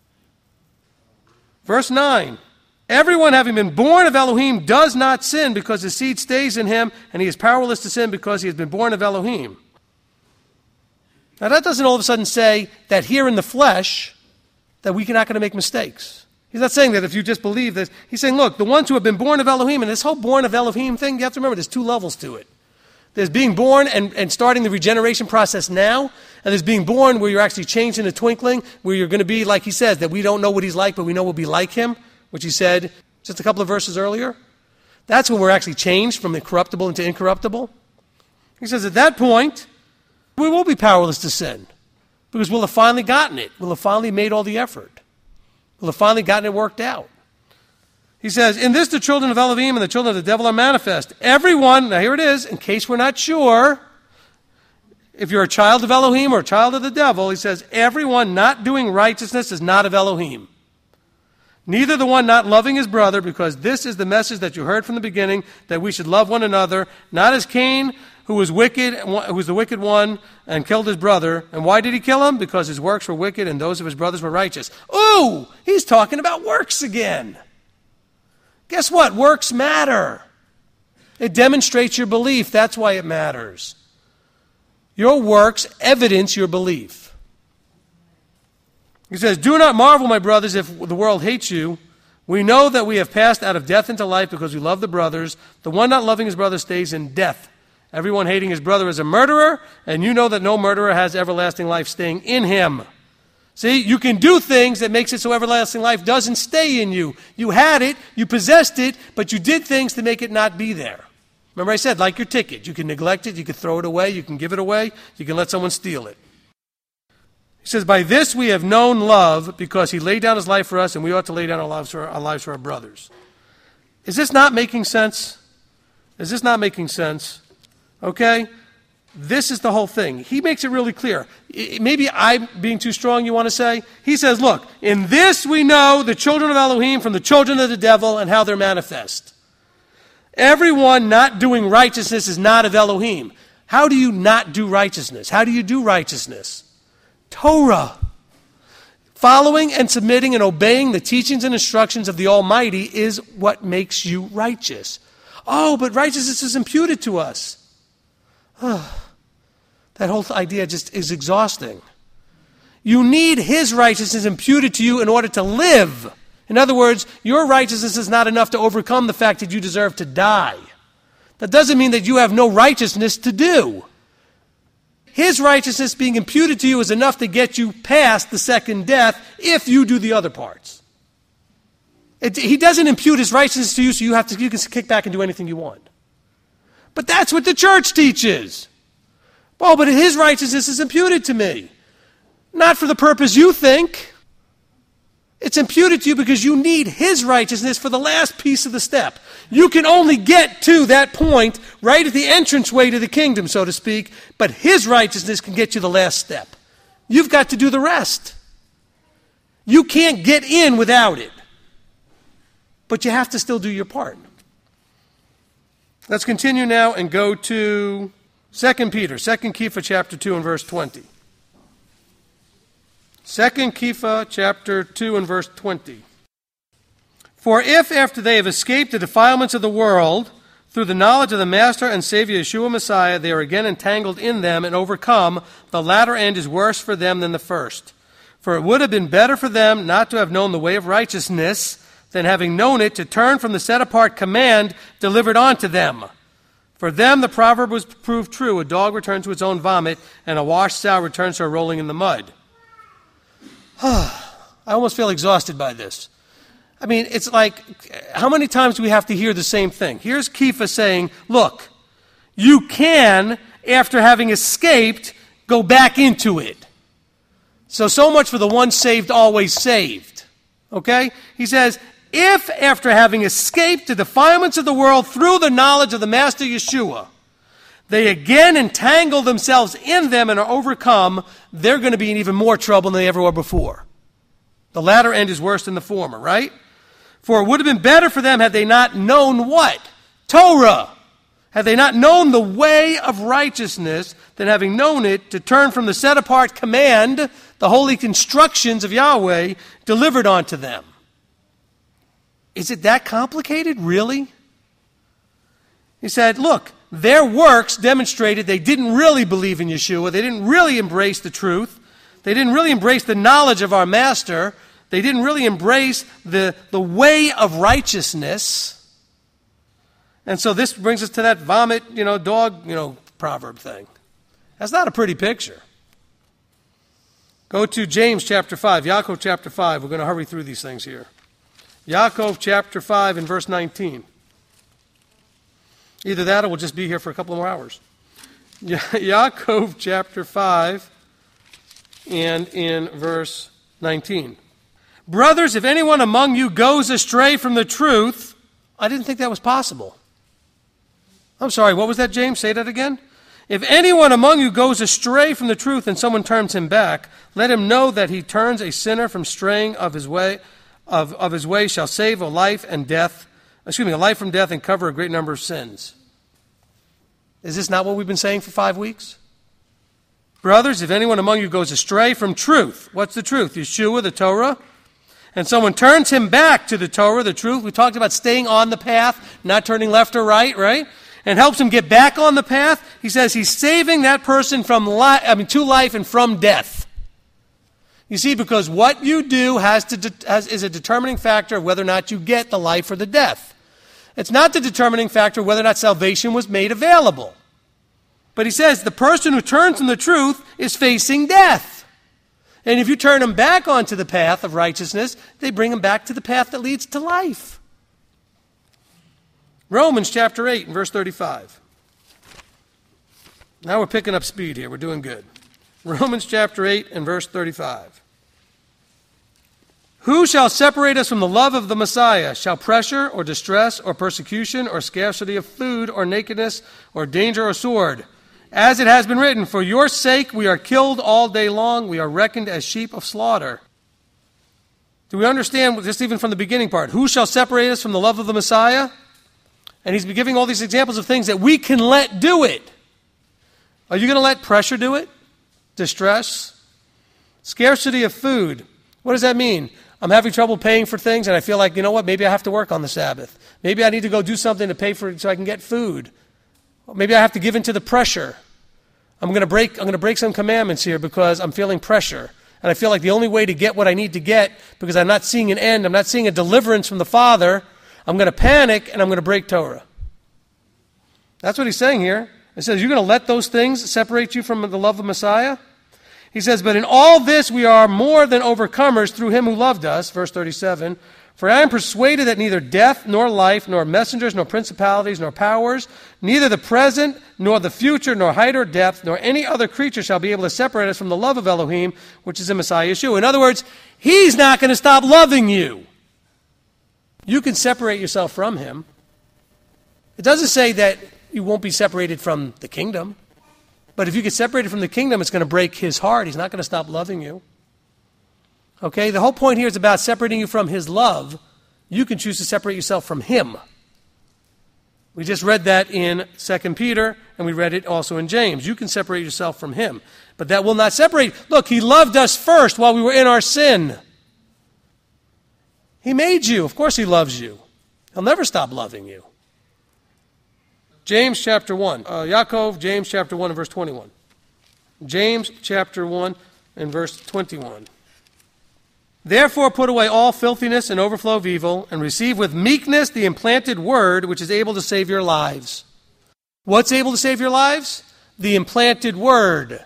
Verse 9, everyone having been born of Elohim does not sin because the seed stays in him, and he is powerless to sin because he has been born of Elohim. Now that doesn't all of a sudden say that here in the flesh that we're not going to make mistakes. He's not saying that if you just believe this. He's saying, look, the ones who have been born of Elohim, and this whole born of Elohim thing, you have to remember there's two levels to it. There's being born and starting the regeneration process now, and there's being born where you're actually changed in a twinkling, where you're going to be, like he says, that we don't know what he's like, but we know we'll be like him, which he said just a couple of verses earlier. That's when we're actually changed from corruptible into incorruptible. He says at that point, we will be powerless to sin, because we'll have finally gotten it. We'll have finally made all the effort. We'll have finally gotten it worked out. He says, in this the children of Elohim and the children of the devil are manifest. Everyone, now here it is, in case we're not sure, if you're a child of Elohim or a child of the devil, he says, everyone not doing righteousness is not of Elohim. Neither the one not loving his brother, because this is the message that you heard from the beginning, that we should love one another, not as Cain, who was wicked, who was the wicked one, and killed his brother. And why did he kill him? Because his works were wicked and those of his brothers were righteous. Ooh, he's talking about works again. Guess what? Works matter. It demonstrates your belief. That's why it matters. Your works evidence your belief. He says, do not marvel, my brothers, if the world hates you. We know that we have passed out of death into life because we love the brothers. The one not loving his brother stays in death. Everyone hating his brother is a murderer, and you know that no murderer has everlasting life staying in him. See, you can do things that makes it so everlasting life doesn't stay in you. You had it, you possessed it, but you did things to make it not be there. Remember I said, like your ticket, you can neglect it, you can throw it away, you can give it away, you can let someone steal it. He says, by this we have known love, because he laid down his life for us, and we ought to lay down our lives for our brothers. Is this not making sense? Is this not making sense? Okay? This is the whole thing. He makes it really clear. Maybe I'm being too strong, you want to say? He says, look, in this we know the children of Elohim from the children of the devil and how they're manifest. Everyone not doing righteousness is not of Elohim. How do you not do righteousness? How do you do righteousness? Torah. Following and submitting and obeying the teachings and instructions of the Almighty is what makes you righteous. Oh, but righteousness is imputed to us. That whole idea just is exhausting. You need his righteousness imputed to you in order to live. In other words, your righteousness is not enough to overcome the fact that you deserve to die. That doesn't mean that you have no righteousness to do. His righteousness being imputed to you is enough to get you past the second death if you do the other parts. He doesn't impute his righteousness to you so you can kick back and do anything you want. But that's what the church teaches. Oh, but his righteousness is imputed to me. Not for the purpose you think. It's imputed to you because you need his righteousness for the last piece of the step. You can only get to that point right at the entranceway to the kingdom, so to speak, but his righteousness can get you the last step. You've got to do the rest. You can't get in without it. But you have to still do your part. Let's continue now and go to 2 Peter, 2 Kepha chapter 2 and verse 20. 2 Kepha chapter 2 and verse 20. For if after they have escaped the defilements of the world, through the knowledge of the Master and Savior Yeshua Messiah, they are again entangled in them and overcome, the latter end is worse for them than the first. For it would have been better for them not to have known the way of righteousness, than having known it, to turn from the set-apart command delivered unto them. For them the proverb was proved true, a dog returns to its own vomit, and a washed sow returns to her rolling in the mud. I almost feel exhausted by this. I mean, it's like, how many times do we have to hear the same thing? Here's Kepha saying, look, you can, after having escaped, go back into it. So much for the once saved, always saved. Okay? He says, if after having escaped the defilements of the world through the knowledge of the Master Yeshua, they again entangle themselves in them and are overcome, they're going to be in even more trouble than they ever were before. The latter end is worse than the former, right? For it would have been better for them had they not known what? Torah. Had they not known the way of righteousness, than having known it, to turn from the set-apart command, the holy instructions of Yahweh, delivered unto them. Is it that complicated, really? He said, look, their works demonstrated they didn't really believe in Yeshua. They didn't really embrace the truth. They didn't really embrace the knowledge of our Master. They didn't really embrace the way of righteousness. And so this brings us to that vomit, dog, proverb thing. That's not a pretty picture. Go to James chapter 5, Yaakov chapter 5. We're going to hurry through these things here. Yaakov chapter 5 and verse 19. Either that or we'll just be here for a couple more hours. Yaakov chapter 5 and in verse 19. Brothers, if anyone among you goes astray from the truth, I didn't think that was possible. I'm sorry, what was that, James? Say that again. If anyone among you goes astray from the truth and someone turns him back, let him know that he turns a sinner from straying of his way, of his way shall save a life from death and cover a great number of sins. Is this not what we've been saying for 5 weeks? Brothers, if anyone among you goes astray from truth, what's the truth? Yeshua, the Torah. And someone turns him back to the Torah, the truth. We talked about staying on the path, not turning left or right? And helps him get back on the path. He says he's saving that person from to life and from death. You see, because what you do is a determining factor of whether or not you get the life or the death. It's not the determining factor of whether or not salvation was made available. But he says the person who turns from the truth is facing death. And if you turn them back onto the path of righteousness, they bring them back to the path that leads to life. Romans chapter 8 and verse 35. Now we're picking up speed here. We're doing good. Romans chapter 8 and verse 35. Who shall separate us from the love of the Messiah? Shall pressure or distress or persecution or scarcity of food or nakedness or danger or sword? As it has been written, for your sake we are killed all day long. We are reckoned as sheep of slaughter. Do we understand, just even from the beginning part, who shall separate us from the love of the Messiah? And he's giving all these examples of things that we can let do it. Are you going to let pressure do it? Distress? Scarcity of food. What does that mean? I'm having trouble paying for things and I feel like, you know what, maybe I have to work on the Sabbath. Maybe I need to go do something to pay for it so I can get food. Maybe I have to give in to the pressure. I'm going to break some commandments here because I'm feeling pressure. And I feel like the only way to get what I need to get, because I'm not seeing an end, I'm not seeing a deliverance from the Father, I'm going to panic and I'm going to break Torah. That's what he's saying here. It says, you're going to let those things separate you from the love of Messiah? He says, but in all this we are more than overcomers through him who loved us, verse 37. For I am persuaded that neither death, nor life, nor messengers, nor principalities, nor powers, neither the present, nor the future, nor height or depth, nor any other creature shall be able to separate us from the love of Elohim, which is in Messiah Yeshua. In other words, he's not going to stop loving you. You can separate yourself from him. It doesn't say that you won't be separated from the kingdom. But if you get separated from the kingdom, it's going to break his heart. He's not going to stop loving you. Okay, the whole point here is about separating you from his love. You can choose to separate yourself from him. We just read that in 2 Peter, and we read it also in James. You can separate yourself from him. But that will not separate. Look, he loved us first while we were in our sin. He made you. Of course he loves you. He'll never stop loving you. James chapter 1. Yaakov, James chapter 1 and verse 21. James chapter 1 and verse 21. Therefore put away all filthiness and overflow of evil, and receive with meekness the implanted word which is able to save your lives. What's able to save your lives? The implanted word.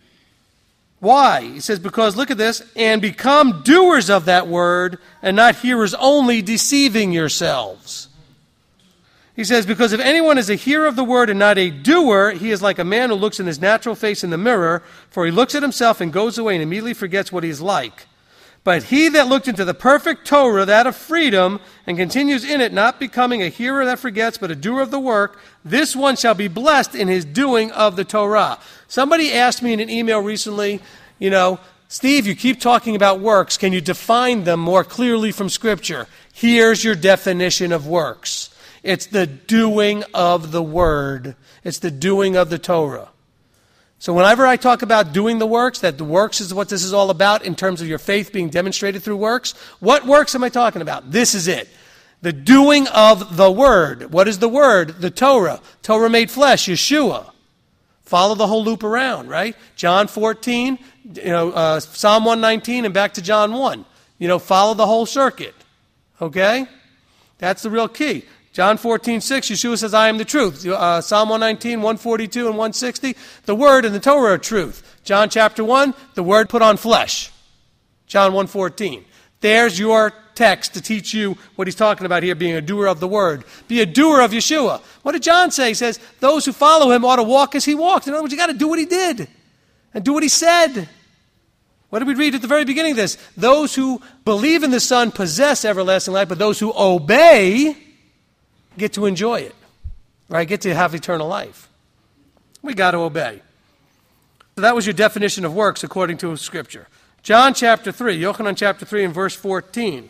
Why? He says, because, look at this, and become doers of that word, and not hearers only, deceiving yourselves. He says, because if anyone is a hearer of the word and not a doer, he is like a man who looks in his natural face in the mirror, for he looks at himself and goes away and immediately forgets what he is like. But he that looked into the perfect Torah, that of freedom, and continues in it, not becoming a hearer that forgets, but a doer of the work, this one shall be blessed in his doing of the Torah. Somebody asked me in an email recently, Steve, you keep talking about works. Can you define them more clearly from Scripture? Here's your definition of works. It's the doing of the word. It's the doing of the Torah. So whenever I talk about doing the works, that the works is what this is all about in terms of your faith being demonstrated through works, what works am I talking about? This is it. The doing of the word. What is the word? The Torah. Torah made flesh, Yeshua. Follow the whole loop around, right? John 14, Psalm 119, and back to John 1. Follow the whole circuit. Okay? That's the real key. John 14:6, Yeshua says, I am the truth. Psalm 119, 142, and 160, the word and the Torah are truth. John chapter 1, the word put on flesh. John 1:14. There's your text to teach you what he's talking about here, being a doer of the word. Be a doer of Yeshua. What did John say? He says, those who follow him ought to walk as he walked. In other words, you got to do what he did and do what he said. What did we read at the very beginning of this? Those who believe in the Son possess everlasting life, but those who obey get to enjoy it, right? Get to have eternal life. We got to obey. So that was your definition of works according to Scripture. John chapter 3, Yochanan chapter 3 and verse 14.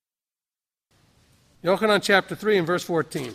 Yochanan chapter 3 and verse 14.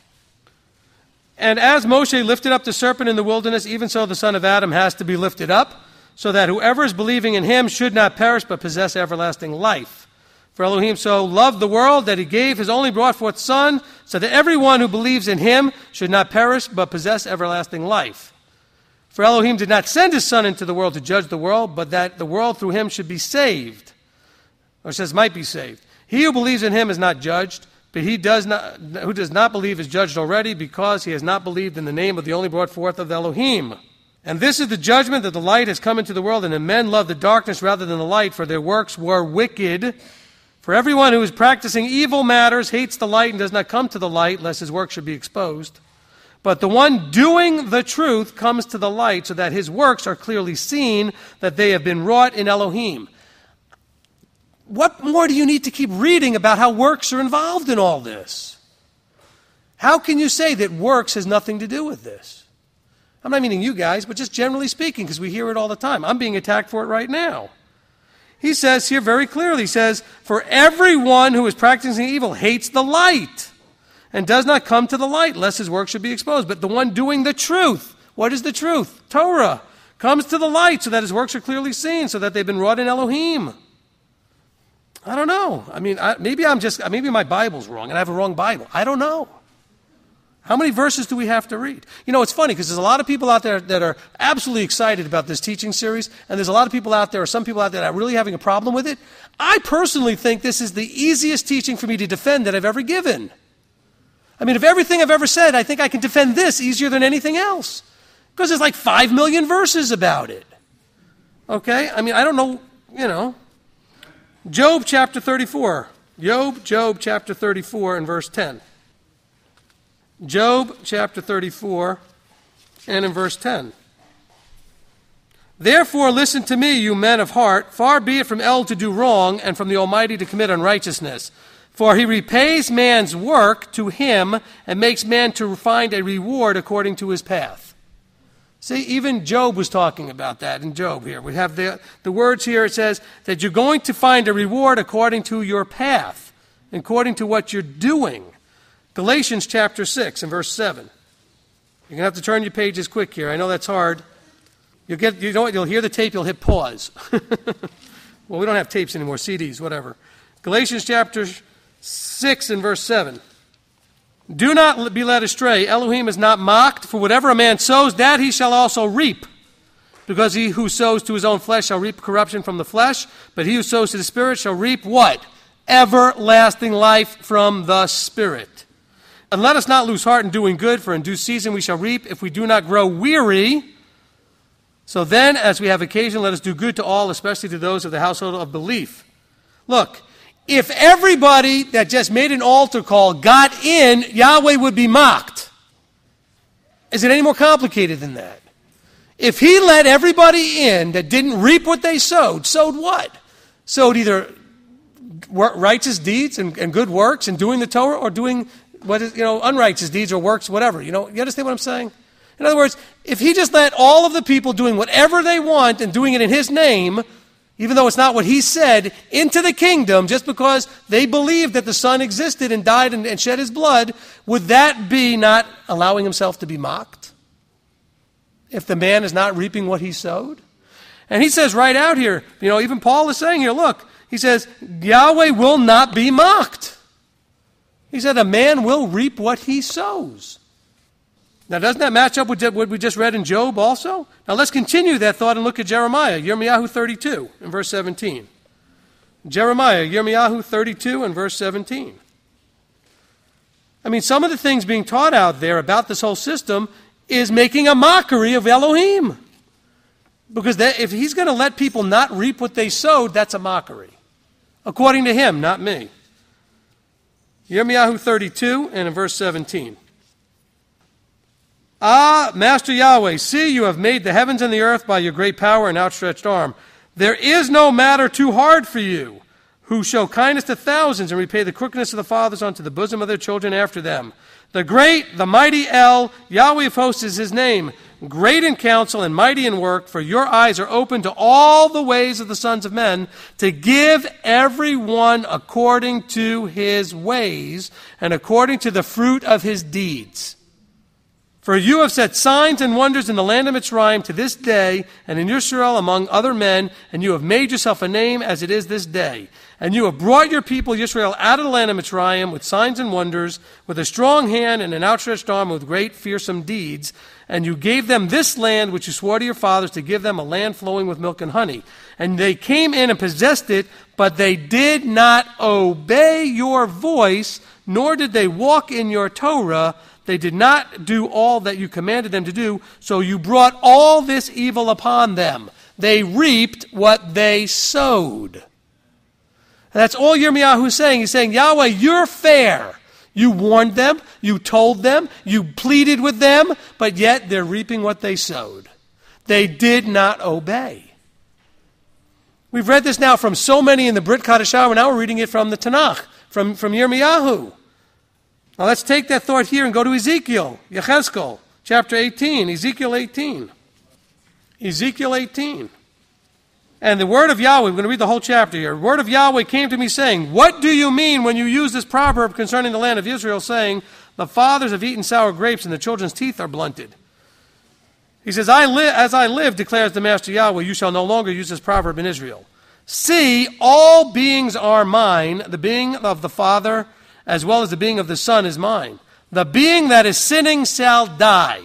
And as Moshe lifted up the serpent in the wilderness, even so the Son of Adam has to be lifted up, so that whoever is believing in him should not perish but possess everlasting life. For Elohim so loved the world that he gave his only brought forth Son, so that everyone who believes in him should not perish but possess everlasting life. For Elohim did not send his Son into the world to judge the world, but that the world through him should be saved. Or it says might be saved. He who believes in him is not judged, but who does not believe is judged already, because he has not believed in the name of the only brought forth of Elohim. And this is the judgment, that the light has come into the world, and men love the darkness rather than the light, for their works were wicked. For everyone who is practicing evil matters hates the light and does not come to the light, lest his work should be exposed. But the one doing the truth comes to the light, so that his works are clearly seen, that they have been wrought in Elohim. What more do you need to keep reading about how works are involved in all this? How can you say that works has nothing to do with this? I'm not meaning you guys, but just generally speaking, because we hear it all the time. I'm being attacked for it right now. He says here very clearly, he says, for everyone who is practicing evil hates the light and does not come to the light, lest his work should be exposed. But the one doing the truth, what is the truth? Torah, comes to the light, so that his works are clearly seen, so that they've been wrought in Elohim. I don't know. I mean, maybe my Bible's wrong, and I have a wrong Bible. I don't know. How many verses do we have to read? You know, it's funny, because there's a lot of people out there that are absolutely excited about this teaching series, and there's a lot of people out there, or some people out there that are really having a problem with it. I personally think this is the easiest teaching for me to defend that I've ever given. I mean, of everything I've ever said, I think I can defend this easier than anything else, because there's like 5 million verses about it. Okay? I mean, I don't know, you know. Job chapter 34. Job chapter 34 and verse 10. Job chapter 34 and in verse 10. Therefore listen to me, you men of heart. Far be it from El to do wrong, and from the Almighty to commit unrighteousness. For he repays man's work to him, and makes man to find a reward according to his path. See, even Job was talking about that in Job here. We have the words here. It says that you're going to find a reward according to your path, according to what you're doing. Galatians chapter 6 and verse 7. You're going to have to turn your pages quick here. I know that's hard. You'll hear the tape, you'll hit pause. Well, we don't have tapes anymore, CDs, whatever. Galatians chapter 6 and verse 7. Do not be led astray. Elohim is not mocked, for whatever a man sows, that he shall also reap. Because he who sows to his own flesh shall reap corruption from the flesh, but he who sows to the Spirit shall reap what? Everlasting life from the Spirit. And let us not lose heart in doing good, for in due season we shall reap if we do not grow weary. So then, as we have occasion, let us do good to all, especially to those of the household of belief. Look, if everybody that just made an altar call got in, Yahweh would be mocked. Is it any more complicated than that? If he let everybody in that didn't reap what they sowed what? Sowed either righteous deeds and good works and doing the Torah, or doing unrighteous deeds or works, whatever. You understand what I'm saying? In other words, if he just let all of the people doing whatever they want and doing it in his name, even though it's not what he said, into the kingdom, just because they believed that the Son existed and died and shed his blood, would that be not allowing himself to be mocked? If the man is not reaping what he sowed? And he says right out here, even Paul is saying here, look, he says, Yahweh will not be mocked. He said a man will reap what he sows. Now, doesn't that match up with what we just read in Job also? Now, let's continue that thought and look at Yirmiyahu 32 and verse 17. Yirmiyahu 32 and verse 17. I mean, some of the things being taught out there about this whole system is making a mockery of Elohim. Because if he's going to let people not reap what they sowed, that's a mockery. According to him, not me. Yirmiyahu 32 and in verse 17. Ah, Master Yahweh, see, you have made the heavens and the earth by your great power and outstretched arm. There is no matter too hard for you, who show kindness to thousands and repay the crookedness of the fathers unto the bosom of their children after them. The great, the mighty El, Yahweh of hosts is his name, great in counsel and mighty in work, for your eyes are open to all the ways of the sons of men, to give every one according to his ways and according to the fruit of his deeds. For you have set signs and wonders in the land of Mitzrayim to this day, and in Israel among other men, and you have made yourself a name as it is this day. And you have brought your people Israel out of the land of Mitzrayim with signs and wonders, with a strong hand and an outstretched arm, with great fearsome deeds. And you gave them this land which you swore to your fathers to give them, a land flowing with milk and honey. And they came in and possessed it, but they did not obey your voice, nor did they walk in your Torah. They did not do all that you commanded them to do, so you brought all this evil upon them. They reaped what they sowed. And that's all Yirmiyahu is saying. He's saying, Yahweh, you're fair. You warned them, you told them, you pleaded with them, but yet they're reaping what they sowed. They did not obey. We've read this now from so many in the Brit Chadashah, and now we're reading it from the Tanakh, from Yirmiyahu. Now let's take that thought here and go to Ezekiel, Yechezkel, chapter 18, Ezekiel 18. Ezekiel 18. And the word of Yahweh, we're going to read the whole chapter here. The word of Yahweh came to me saying, what do you mean when you use this proverb concerning the land of Israel, saying, the fathers have eaten sour grapes and the children's teeth are blunted? He says, as I live, declares the Master Yahweh, you shall no longer use this proverb in Israel. See, all beings are mine, the being of the Father as well as the being of the Son is mine. The being that is sinning shall die.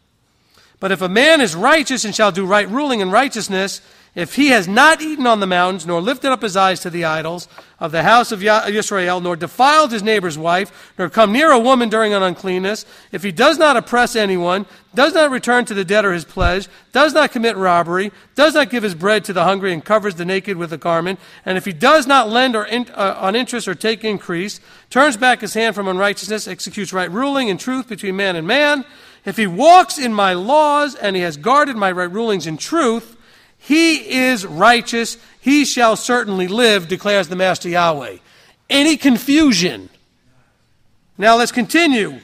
But if a man is righteous and shall do right ruling and righteousness, if he has not eaten on the mountains, nor lifted up his eyes to the idols of the house of Israel, nor defiled his neighbor's wife, nor come near a woman during an uncleanness, if he does not oppress anyone, does not return to the debtor his pledge, does not commit robbery, does not give his bread to the hungry, and covers the naked with a garment, and if he does not lend on interest or take increase, turns back his hand from unrighteousness, executes right ruling and truth between man and man, if he walks in my laws, and he has guarded my right rulings in truth, he is righteous, he shall certainly live, declares the Master Yahweh. Any confusion? Now let's continue.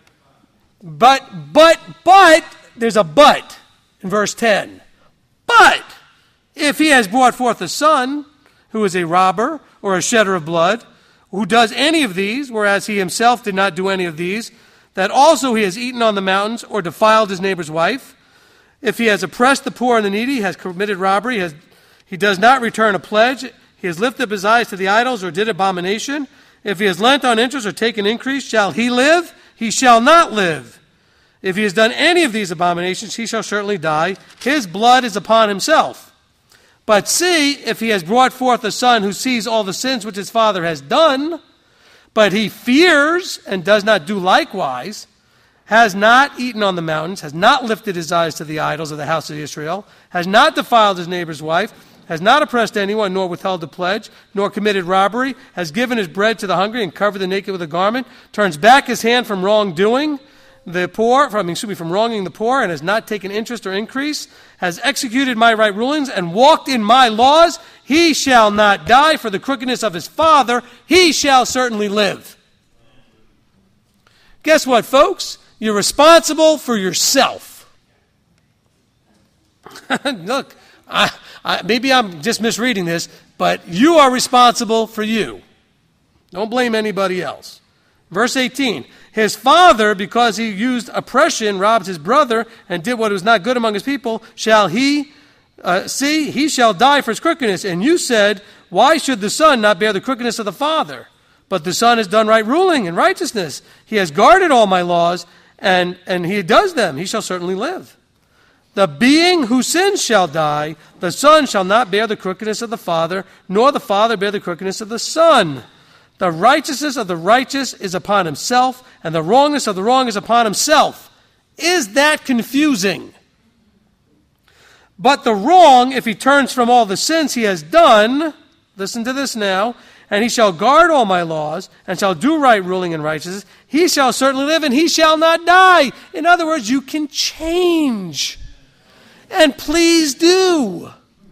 But, there's a but in verse 10. But, if he has brought forth a son, who is a robber or a shedder of blood, who does any of these, whereas he himself did not do any of these, that also he has eaten on the mountains or defiled his neighbor's wife, if he has oppressed the poor and the needy, has committed robbery, he does not return a pledge, he has lifted up his eyes to the idols or did abomination, if he has lent on interest or taken increase, shall he live? He shall not live. If he has done any of these abominations, he shall certainly die. His blood is upon himself. But see, if he has brought forth a son who sees all the sins which his father has done, but he fears and does not do likewise, has not eaten on the mountains, has not lifted his eyes to the idols of the house of Israel, has not defiled his neighbor's wife, has not oppressed anyone, nor withheld a pledge, nor committed robbery, has given his bread to the hungry and covered the naked with a garment, turns back his hand from wrongdoing the poor, from wronging the poor, and has not taken interest or increase, has executed my right rulings and walked in my laws, he shall not die for the crookedness of his father, he shall certainly live. Guess what, folks? You're responsible for yourself. Look, maybe I'm just misreading this, but you are responsible for you. Don't blame anybody else. Verse 18, his father, because he used oppression, robbed his brother, and did what was not good among his people, shall he shall die for his crookedness. And you said, why should the son not bear the crookedness of the father? But the son has done right ruling and righteousness. He has guarded all my laws, and he does them, he shall certainly live. The being who sins shall die, the son shall not bear the crookedness of the father, nor the father bear the crookedness of the son. The righteousness of the righteous is upon himself, and the wrongness of the wrong is upon himself. Is that confusing? But the wrong, if he turns from all the sins he has done, listen to this now, and he shall guard all my laws, and shall do right ruling and righteousness, he shall certainly live, and he shall not die. In other words, you can change. And please do.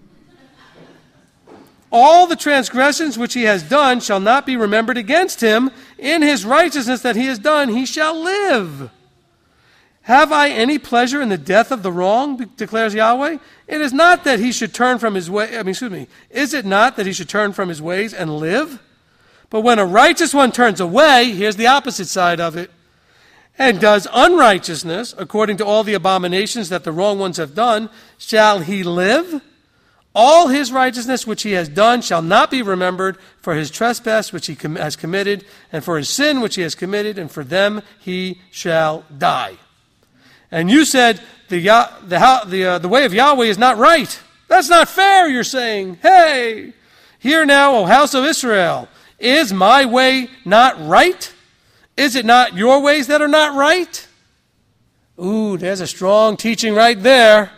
All the transgressions which he has done shall not be remembered against him. In his righteousness that he has done, he shall live. Have I any pleasure in the death of the wrong, declares Yahweh? It is not that he should turn from his way, is it not that he should turn from his ways and live? But when a righteous one turns away, here's the opposite side of it, and does unrighteousness according to all the abominations that the wrong ones have done, shall he live? All his righteousness which he has done shall not be remembered, for his trespass which he has committed, and for his sin which he has committed, and for them he shall die. And you said, the way of Yahweh is not right. That's not fair, you're saying. Hey, hear now, O house of Israel, is my way not right? Is it not your ways that are not right? Ooh, there's a strong teaching right there.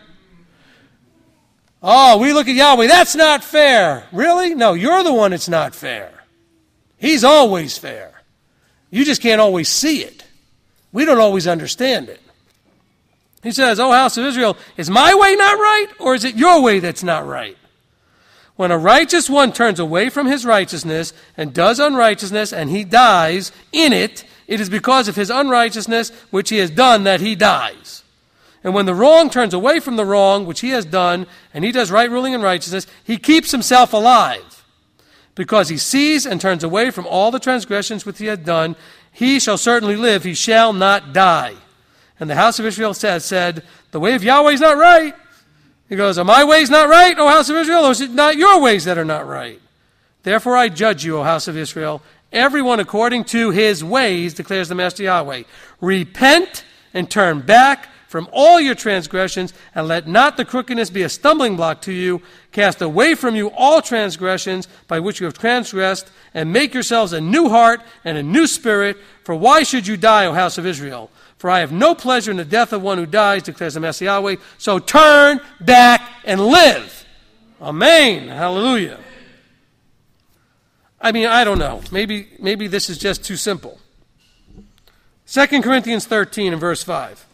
Oh, we look at Yahweh, that's not fair. Really? No, you're the one that's not fair. He's always fair. You just can't always see it. We don't always understand it. He says, O house of Israel, is my way not right, or is it your way that's not right? When a righteous one turns away from his righteousness and does unrighteousness, and he dies in it, it is because of his unrighteousness which he has done that he dies. And when the wrong turns away from the wrong which he has done, and he does right ruling and righteousness, he keeps himself alive. Because he sees and turns away from all the transgressions which he had done, he shall certainly live, he shall not die. And the house of Israel said, the way of Yahweh is not right. He goes, are my ways not right, O house of Israel, or is it not your ways that are not right? Therefore I judge you, O house of Israel, everyone according to his ways, declares the Master Yahweh. Repent and turn back from all your transgressions, and let not the crookedness be a stumbling block to you. Cast away from you all transgressions by which you have transgressed, and make yourselves a new heart and a new spirit. For why should you die, O house of Israel? For I have no pleasure in the death of one who dies, declares the Master Yahweh. So turn back and live. Amen. Hallelujah. I mean, I don't know. Maybe this is just too simple. 2 Corinthians 13 and verse 5.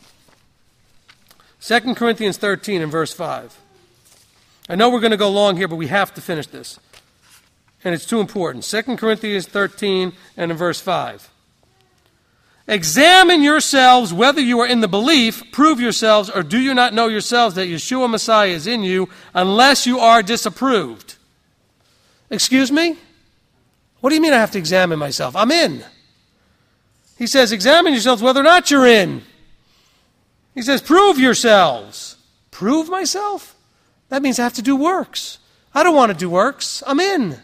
2 Corinthians 13 and verse 5. I know we're going to go long here, but we have to finish this. And it's too important. 2 Corinthians 13 and in verse 5. Examine yourselves whether you are in the belief. Prove yourselves, or do you not know yourselves that Yeshua Messiah is in you, unless you are disapproved? Excuse me? What do you mean I have to examine myself? I'm in. He says, examine yourselves whether or not you're in. He says, prove yourselves. Prove myself? That means I have to do works. I don't want to do works. I'm in.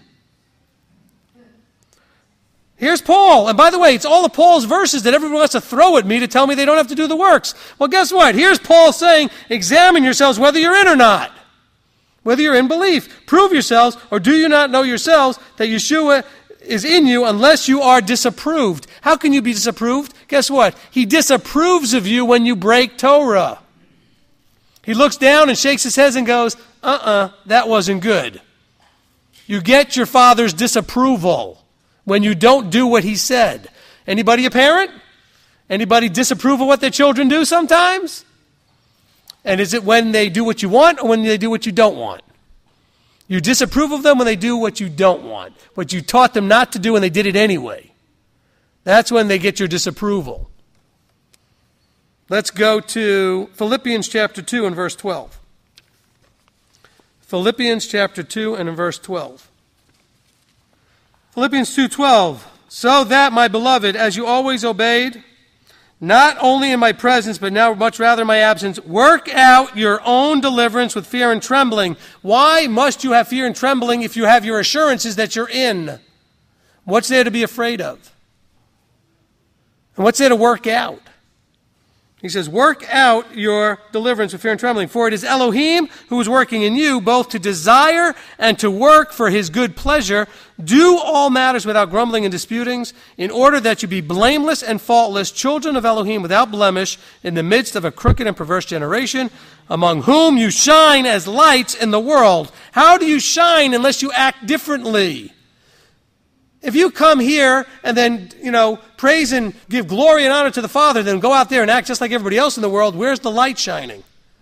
Here's Paul. And by the way, it's all of Paul's verses that everyone wants to throw at me to tell me they don't have to do the works. Well, guess what? Here's Paul saying, examine yourselves whether you're in or not. Whether you're in belief. Prove yourselves, or do you not know yourselves that Yeshua is in you unless you are disapproved? How can you be disapproved? Guess what? He disapproves of you when you break Torah. He looks down and shakes his head and goes, that wasn't good. You get your father's disapproval when you don't do what he said. Anybody a parent? Anybody disapprove of what their children do sometimes? And is it when they do what you want or when they do what you don't want? You disapprove of them when they do what you don't want, what you taught them not to do and they did it anyway. That's when they get your disapproval. Let's go to Philippians chapter 2 and verse 12. Philippians chapter 2 and in verse 12. Philippians 2:12. So that, my beloved, as you always obeyed, not only in my presence, but now much rather in my absence, work out your own deliverance with fear and trembling. Why must you have fear and trembling if you have your assurances that you're in? What's there to be afraid of? And what's there to work out? He says, work out your deliverance with fear and trembling, for it is Elohim who is working in you, both to desire and to work for his good pleasure. Do all matters without grumbling and disputings, in order that you be blameless and faultless, children of Elohim without blemish, in the midst of a crooked and perverse generation, among whom you shine as lights in the world. How do you shine unless you act differently? If you come here and then, praise and give glory and honor to the Father, then go out there and act just like everybody else in the world, where's the light shining?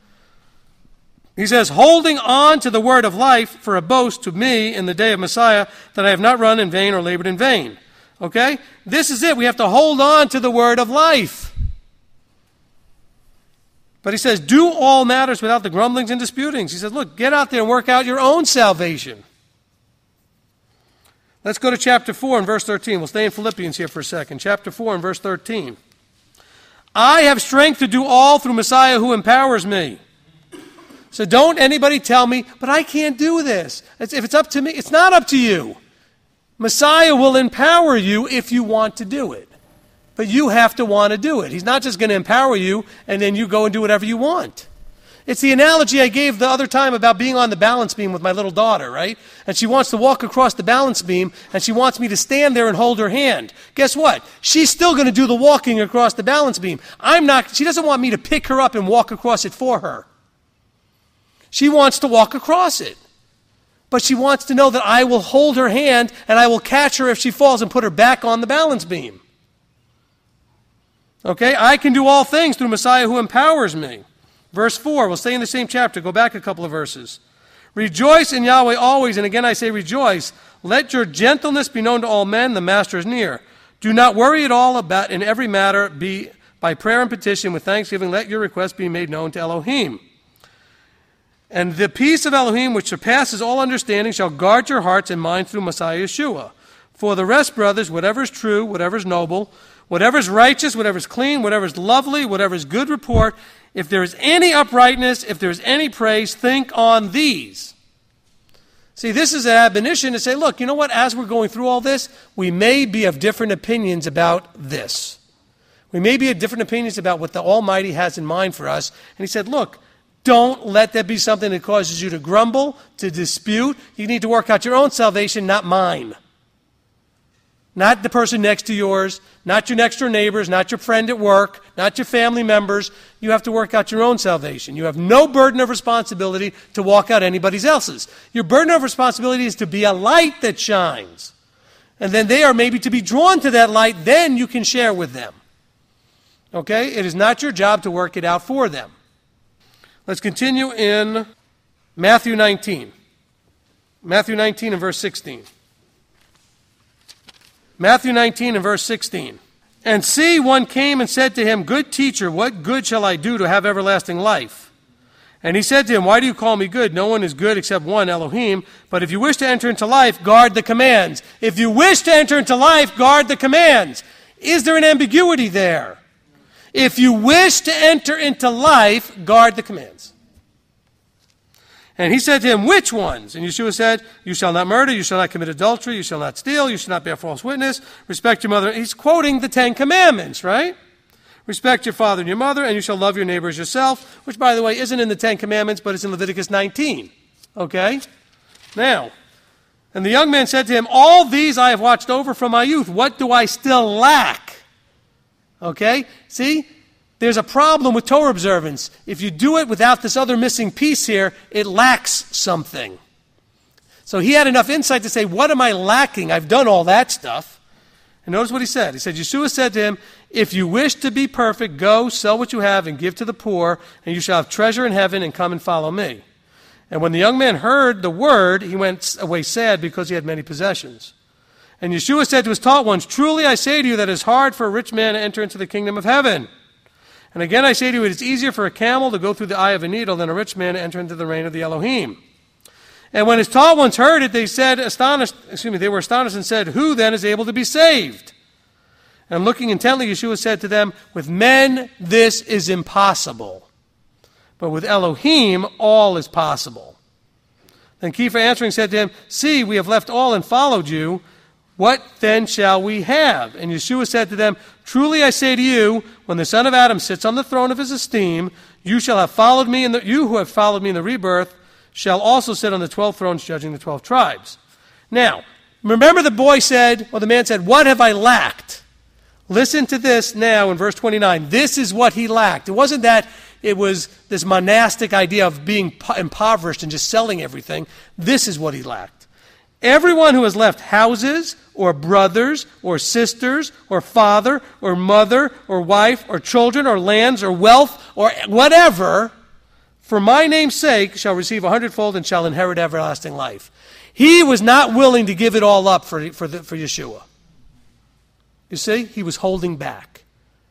He says, holding on to the word of life for a boast to me in the day of Messiah, that I have not run in vain or labored in vain. Okay? This is it. We have to hold on to the word of life. But he says, do all matters without the grumblings and disputings. He says, look, get out there and work out your own salvation. Let's go to chapter 4 and verse 13. We'll stay in Philippians here for a second. Chapter 4 and verse 13. I have strength to do all through Messiah who empowers me. So don't anybody tell me, but I can't do this. If it's up to me, it's not up to you. Messiah will empower you if you want to do it. But you have to want to do it. He's not just going to empower you and then you go and do whatever you want. It's the analogy I gave the other time about being on the balance beam with my little daughter, right? And she wants to walk across the balance beam, and she wants me to stand there and hold her hand. Guess what? She's still going to do the walking across the balance beam. She doesn't want me to pick her up and walk across it for her. She wants to walk across it. But she wants to know that I will hold her hand and I will catch her if she falls and put her back on the balance beam. Okay? I can do all things through Messiah who empowers me. Verse 4, we'll stay in the same chapter. Go back a couple of verses. Rejoice in Yahweh always, and again I say rejoice. Let your gentleness be known to all men, the master is near. Do not worry at all about in every matter, be by prayer and petition with thanksgiving, let your requests be made known to Elohim. And the peace of Elohim, which surpasses all understanding, shall guard your hearts and minds through Messiah Yeshua. For the rest, brothers, whatever is true, whatever is noble, whatever is righteous, whatever is clean, whatever is lovely, whatever is good report, if there is any uprightness, if there is any praise, think on these. See, this is an admonition to say, look, you know what? As we're going through all this, we may be of different opinions about this. We may be of different opinions about what the Almighty has in mind for us. And he said, look, don't let that be something that causes you to grumble, to dispute. You need to work out your own salvation, not mine. Not the person next to yours, not your next door neighbors, not your friend at work, not your family members. You have to work out your own salvation. You have no burden of responsibility to walk out anybody else's. Your burden of responsibility is to be a light that shines. And then they are maybe to be drawn to that light, then you can share with them. Okay? It is not your job to work it out for them. Let's continue in Matthew 19. Matthew 19 and verse 16. Matthew 19 and verse 16. And see, one came and said to him, Good teacher, what good shall I do to have everlasting life? And he said to him, Why do you call me good? No one is good except one, Elohim. But if you wish to enter into life, guard the commands. If you wish to enter into life, guard the commands. Is there an ambiguity there? If you wish to enter into life, guard the commands. And he said to him, Which ones? And Yeshua said, You shall not murder, you shall not commit adultery, you shall not steal, you shall not bear false witness, respect your mother. He's quoting the 10 Commandments, right? Respect your father and your mother, and you shall love your neighbor as yourself, which, by the way, isn't in the 10 Commandments, but it's in Leviticus 19. Okay? Now, and the young man said to him, All these I have watched over from my youth. What do I still lack? Okay? See? There's a problem with Torah observance. If you do it without this other missing piece here, it lacks something. So he had enough insight to say, what am I lacking? I've done all that stuff. And notice what he said. He said, Yeshua said to him, If you wish to be perfect, go, sell what you have, and give to the poor, and you shall have treasure in heaven, and come and follow me. And when the young man heard the word, he went away sad because he had many possessions. And Yeshua said to his taught ones, Truly I say to you that it is hard for a rich man to enter into the kingdom of heaven. And again I say to you, it is easier for a camel to go through the eye of a needle than a rich man to enter into the reign of the Elohim. And when his taught ones heard it, they were astonished and said, Who then is able to be saved? And looking intently, Yeshua said to them, With men this is impossible, but with Elohim all is possible. Then Kepha answering said to him, See, we have left all and followed you. What then shall we have? And Yeshua said to them, Truly I say to you, when the Son of Adam sits on the throne of his esteem, you who have followed me in the rebirth shall also sit on the 12 thrones judging the 12 tribes. Now, remember the man said, What have I lacked? Listen to this now in verse 29. This is what he lacked. It wasn't that it was this monastic idea of being impoverished and just selling everything. This is what he lacked. Everyone who has left houses, or brothers, or sisters, or father, or mother, or wife, or children, or lands, or wealth, or whatever, for my name's sake, shall receive 100-fold and shall inherit everlasting life. He was not willing to give it all up for Yeshua. You see, he was holding back.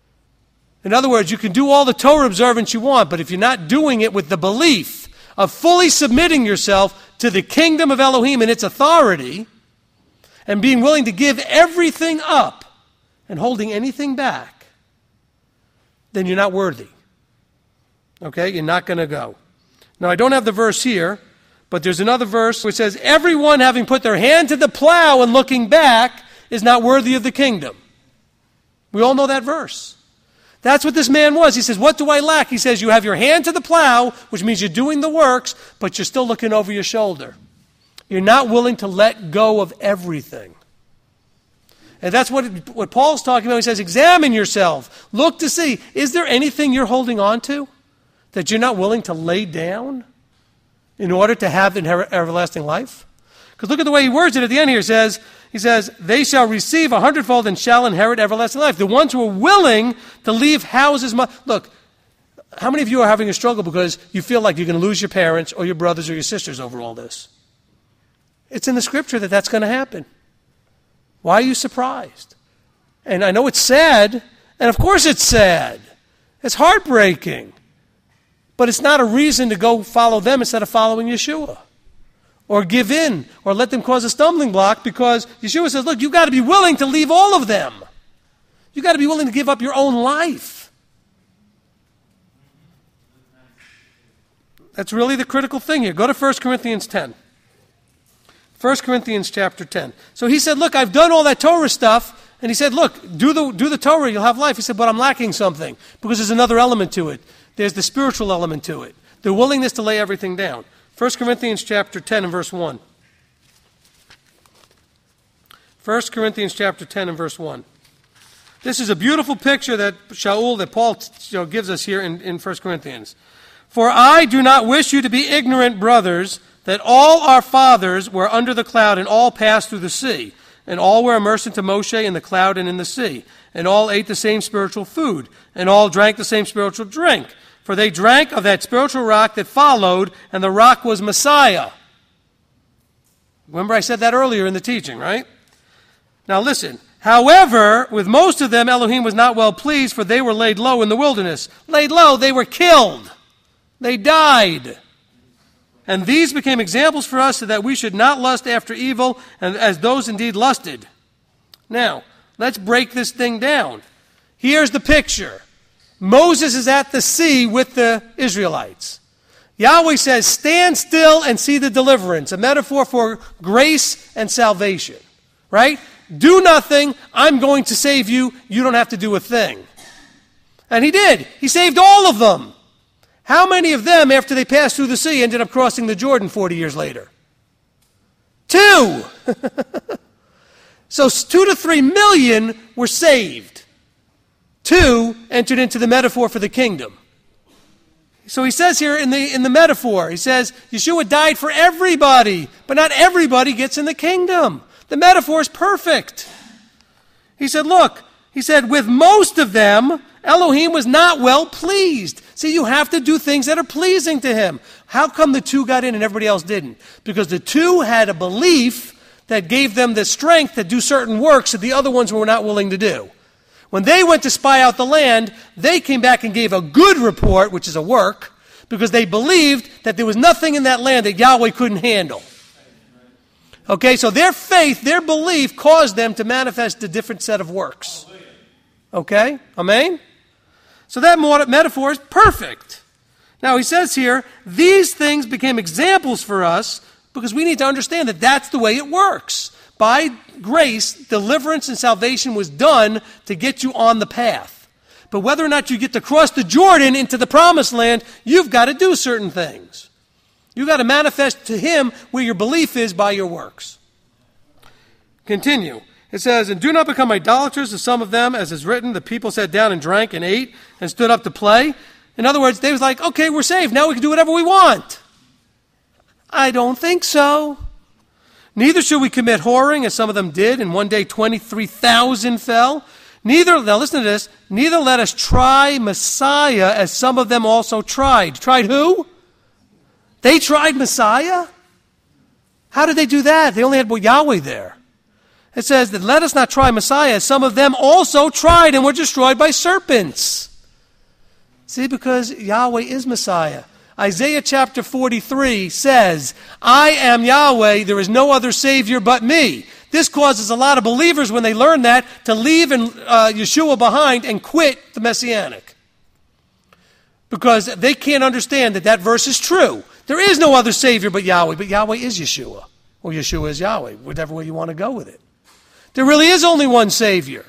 In other words, you can do all the Torah observance you want, but if you're not doing it with the belief of fully submitting yourself to the kingdom of Elohim and its authority, and being willing to give everything up and holding anything back, then you're not worthy. Okay? You're not going to go. Now, I don't have the verse here, but there's another verse which says, everyone having put their hand to the plow and looking back is not worthy of the kingdom. We all know that verse. That's what this man was. He says, what do I lack? He says, you have your hand to the plow, which means you're doing the works, but you're still looking over your shoulder. You're not willing to let go of everything. And that's what Paul's talking about. He says, examine yourself. Look to see, is there anything you're holding on to that you're not willing to lay down in order to have everlasting life? Because look at the way he words it at the end here. He says, they shall receive 100-fold and shall inherit everlasting life. The ones who are willing to leave houses. Look, how many of you are having a struggle because you feel like you're going to lose your parents or your brothers or your sisters over all this? It's in the scripture that that's going to happen. Why are you surprised? And I know it's sad, and of course it's sad. It's heartbreaking. But it's not a reason to go follow them instead of following Yeshua. Or give in, or let them cause a stumbling block, because Yeshua says, look, you've got to be willing to leave all of them. You've got to be willing to give up your own life. That's really the critical thing here. Go to 1 Corinthians 10. 1 Corinthians chapter 10. So he said, look, I've done all that Torah stuff. And he said, look, do the Torah, you'll have life. He said, but I'm lacking something, because there's another element to it. There's the spiritual element to it. The willingness to lay everything down. 1 Corinthians chapter 10 and verse 1. 1 Corinthians chapter 10 and verse 1. This is a beautiful picture that Paul gives us here in 1 Corinthians. For I do not wish you to be ignorant, brothers, that all our fathers were under the cloud and all passed through the sea, and all were immersed into Moshe in the cloud and in the sea, and all ate the same spiritual food, and all drank the same spiritual drink. For they drank of that spiritual rock that followed, and the rock was Messiah. Remember I said that earlier in the teaching, right? Now listen. However, with most of them Elohim was not well pleased, for they were laid low in the wilderness. Laid low, they were killed. They died. And these became examples for us so that we should not lust after evil, and as those indeed lusted. Now, let's break this thing down. Here's the picture. Moses is at the sea with the Israelites. Yahweh says, stand still and see the deliverance, a metaphor for grace and salvation, right? Do nothing, I'm going to save you, you don't have to do a thing. And he did. He saved all of them. How many of them, after they passed through the sea, ended up crossing the Jordan 40 years later? 2. So 2 to 3 million were saved. 2 entered into the metaphor for the kingdom. So he says here in the metaphor, he says, Yeshua died for everybody, but not everybody gets in the kingdom. The metaphor is perfect. He said, look, with most of them, Elohim was not well pleased. See, you have to do things that are pleasing to him. How come the 2 got in and everybody else didn't? Because the 2 had a belief that gave them the strength to do certain works that the other ones were not willing to do. When they went to spy out the land, they came back and gave a good report, which is a work, because they believed that there was nothing in that land that Yahweh couldn't handle. Okay, so their faith, their belief caused them to manifest a different set of works. Okay, amen? So that metaphor is perfect. Now he says here, these things became examples for us because we need to understand that that's the way it works. By grace, deliverance and salvation was done to get you on the path. But whether or not you get to cross the Jordan into the promised land, you've got to do certain things. You've got to manifest to him where your belief is by your works. Continue. It says, and do not become idolaters as some of them, as is written, the people sat down and drank and ate and stood up to play. In other words, they was like, okay, we're saved. Now we can do whatever we want. I don't think so. Neither should we commit whoring, as some of them did, and one day 23,000 fell. Now listen to this, neither let us try Messiah, as some of them also tried. Tried who? They tried Messiah? How did they do that? They only had Yahweh there. It says that let us not try Messiah, as some of them also tried and were destroyed by serpents. See, because Yahweh is Messiah. Isaiah chapter 43 says, I am Yahweh, there is no other Savior but me. This causes a lot of believers, when they learn that, to leave Yeshua behind and quit the Messianic. because they can't understand that verse is true. There is no other Savior but Yahweh is Yeshua, or Yeshua is Yahweh, whatever way you want to go with it. There really is only one Savior.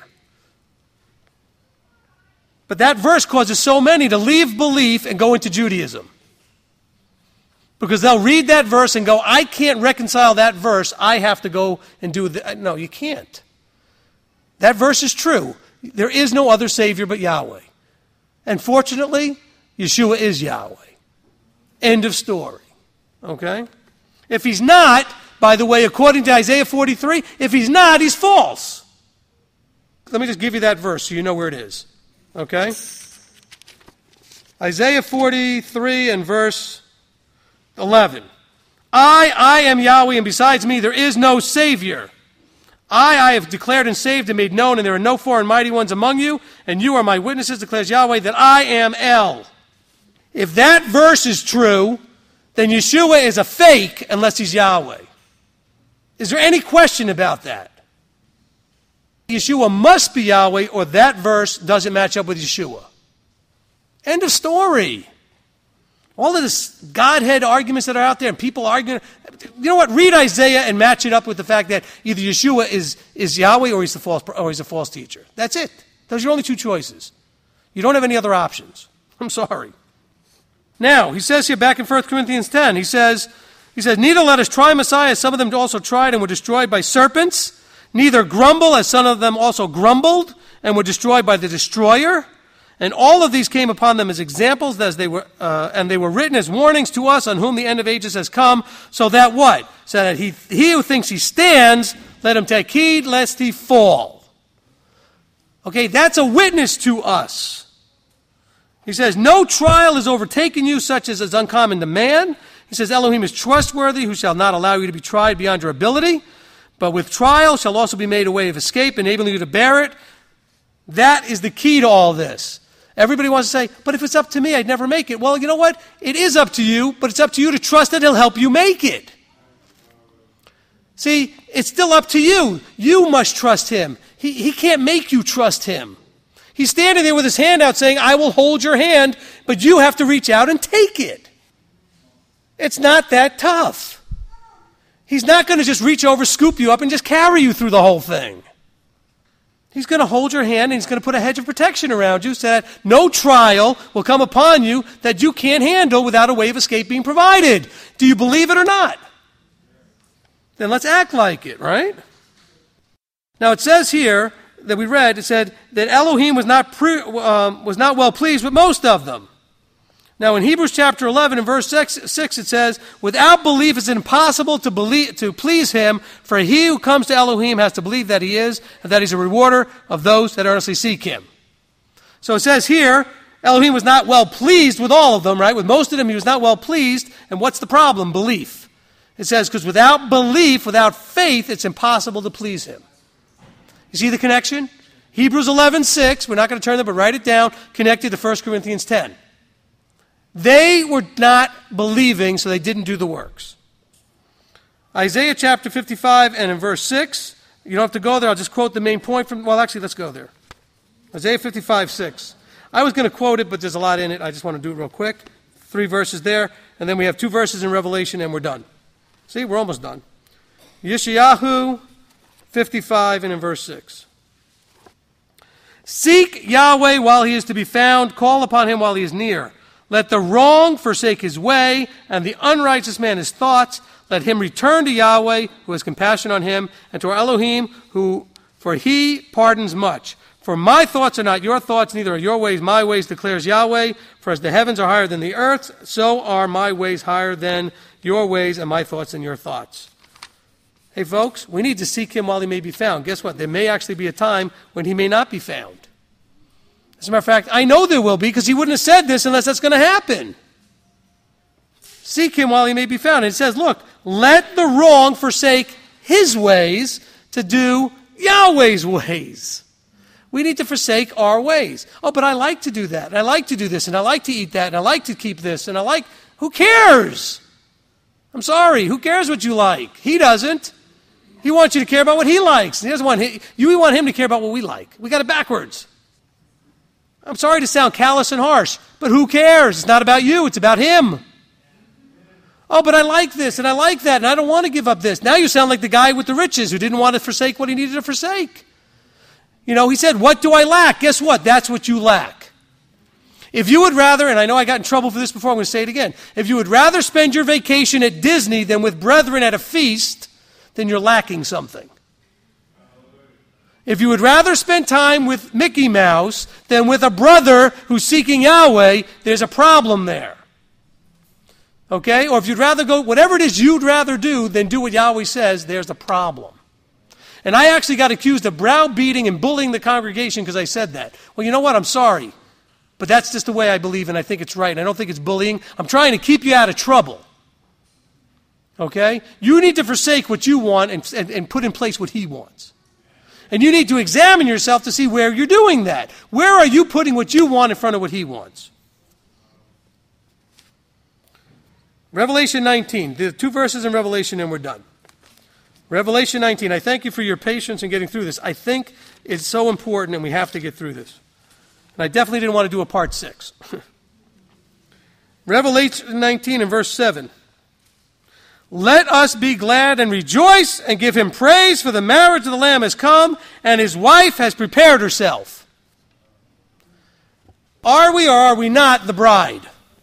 But that verse causes so many to leave belief and go into Judaism. Because they'll read that verse and go, I can't reconcile that verse, I have to go and do the... No, you can't. That verse is true. There is no other Savior but Yahweh. And fortunately, Yeshua is Yahweh. End of story. Okay? If he's not, by the way, according to Isaiah 43, if he's not, he's false. Let me just give you that verse so you know where it is. Okay? Isaiah 43 and verse 11. I am Yahweh, and besides me there is no Savior. I have declared and saved and made known, and there are no foreign mighty ones among you, and you are my witnesses, declares Yahweh, that I am El. If that verse is true, then Yeshua is a fake unless he's Yahweh. Is there any question about that? Yeshua must be Yahweh, or that verse doesn't match up with Yeshua. End of story. All of this Godhead arguments that are out there and people arguing. You know what? Read Isaiah and match it up with the fact that either Yeshua is Yahweh or he's a false teacher. That's it. Those are your only two choices. You don't have any other options. I'm sorry. Now, he says here back in 1 Corinthians 10, he says, neither let us try Messiah, as some of them also tried and were destroyed by serpents. Neither grumble, as some of them also grumbled and were destroyed by the destroyer. And all of these came upon them as examples, and they were written as warnings to us, on whom the end of ages has come, so that what? So that he who thinks he stands, let him take heed lest he fall. Okay, that's a witness to us. He says, no trial has overtaken you such as is uncommon to man. He says, Elohim is trustworthy, who shall not allow you to be tried beyond your ability, but with trial shall also be made a way of escape, enabling you to bear it. That is the key to all this. Everybody wants to say, but if it's up to me, I'd never make it. Well, you know what? It is up to you, but it's up to you to trust that he'll help you make it. See, it's still up to you. You must trust him. He can't make you trust him. He's standing there with his hand out saying, I will hold your hand, but you have to reach out and take it. It's not that tough. He's not going to just reach over, scoop you up, and just carry you through the whole thing. He's going to hold your hand and he's going to put a hedge of protection around you so that no trial will come upon you that you can't handle without a way of escape being provided. Do you believe it or not? Then let's act like it, right? Now it says here that we read, it said that Elohim was not well pleased with most of them. Now in Hebrews chapter 11 and verse 6 it says, without belief it's impossible to please him, for he who comes to Elohim has to believe that he is, and that he's a rewarder of those that earnestly seek him. So it says here, Elohim was not well pleased with all of them, right? With most of them he was not well pleased, and what's the problem? Belief. It says, because without belief, without faith, it's impossible to please him. You see the connection? Hebrews 11:6, we're not going to turn there, but write it down, connected to 1 Corinthians 10. They were not believing, so they didn't do the works. Isaiah chapter 55 and in verse 6, you don't have to go there, I'll just quote the main point from, well actually let's go there. Isaiah 55:6. I was going to quote it, but there's a lot in it, I just want to do it real quick. 3 verses there, and then we have 2 verses in Revelation and we're done. See, we're almost done. Yeshayahu 55 and in verse 6. Seek Yahweh while he is to be found, call upon him while he is near. Let the wrong forsake his way, and the unrighteous man his thoughts. Let him return to Yahweh, who has compassion on him, and to our Elohim, for he pardons much. For my thoughts are not your thoughts, neither are your ways my ways, declares Yahweh. For as the heavens are higher than the earth, so are my ways higher than your ways, and my thoughts than your thoughts. Hey folks, we need to seek him while he may be found. Guess what? There may actually be a time when he may not be found. As a matter of fact, I know there will be, because he wouldn't have said this unless that's going to happen. Seek him while he may be found. And it says, look, let the wrong forsake his ways to do Yahweh's ways. We need to forsake our ways. Oh, but I like to do that, and I like to do this, and I like to eat that, and I like to keep this, and who cares? I'm sorry, who cares what you like? He doesn't. He wants you to care about what he likes. He doesn't want you want him to care about what we like. We got it backwards. I'm sorry to sound callous and harsh, but who cares? It's not about you, it's about him. Oh, but I like this and I like that and I don't want to give up this. Now you sound like the guy with the riches who didn't want to forsake what he needed to forsake. You know, he said, what do I lack? Guess what? That's what you lack. If you would rather, and I know I got in trouble for this before, I'm going to say it again. If you would rather spend your vacation at Disney than with brethren at a feast, then you're lacking something. If you would rather spend time with Mickey Mouse than with a brother who's seeking Yahweh, there's a problem there. Okay? Or if you'd rather go, whatever it is you'd rather do than do what Yahweh says, there's a problem. And I actually got accused of browbeating and bullying the congregation because I said that. Well, you know what? I'm sorry. But that's just the way I believe, and I think it's right. And I don't think it's bullying. I'm trying to keep you out of trouble. Okay? You need to forsake what you want and put in place what he wants. And you need to examine yourself to see where you're doing that. Where are you putting what you want in front of what he wants? Revelation 19. The 2 verses in Revelation and we're done. Revelation 19. I thank you for your patience in getting through this. I think it's so important and we have to get through this. And I definitely didn't want to do a part 6. Revelation 19 and verse 7. Let us be glad and rejoice and give him praise, for the marriage of the Lamb has come and his wife has prepared herself. Are we or are we not the bride?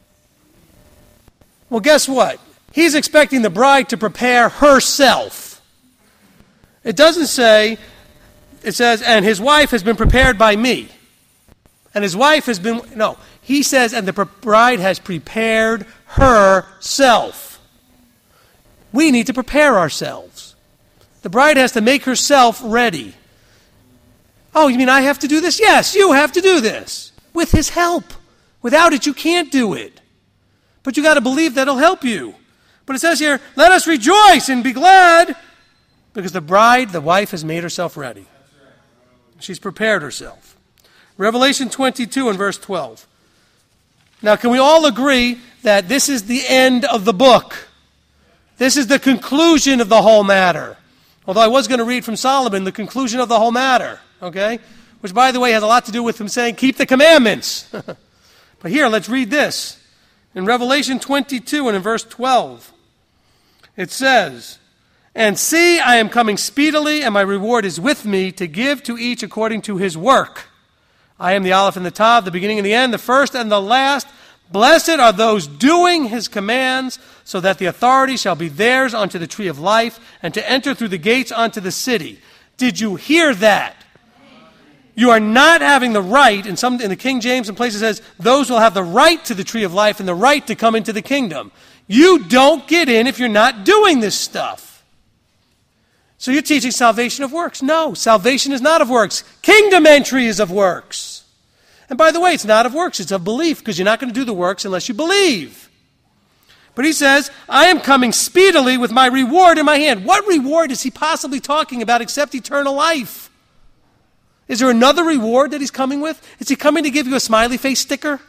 Well, guess what? He's expecting the bride to prepare herself. It doesn't say, it says, and his wife has been prepared by me. And his wife has been, no, he says, and the bride has prepared herself. We need to prepare ourselves. The bride has to make herself ready. Oh, you mean I have to do this? Yes, you have to do this. With his help. Without it, you can't do it. But you got to believe that he'll help you. But it says here, let us rejoice and be glad, because the bride, the wife, has made herself ready. She's prepared herself. Revelation 22 and verse 12. Now, can we all agree that this is the end of the book? This is the conclusion of the whole matter. Although I was going to read from Solomon, the conclusion of the whole matter, okay? Which, by the way, has a lot to do with him saying, keep the commandments. But here, let's read this. In Revelation 22 and in verse 12, it says, and see, I am coming speedily, and my reward is with me to give to each according to his work. I am the Aleph and the Tav, the beginning and the end, the first and the last. Blessed are those doing his commands, so that the authority shall be theirs unto the tree of life, and to enter through the gates unto the city. Did you hear that? You are not having the right, in the King James and places it says, those will have the right to the tree of life and the right to come into the kingdom. You don't get in if you're not doing this stuff. So you're teaching salvation of works. No, salvation is not of works. Kingdom entry is of works. And by the way, it's not of works, it's of belief, because you're not going to do the works unless you believe. But he says, I am coming speedily with my reward in my hand. What reward is he possibly talking about except eternal life? Is there another reward that he's coming with? Is he coming to give you a smiley face sticker?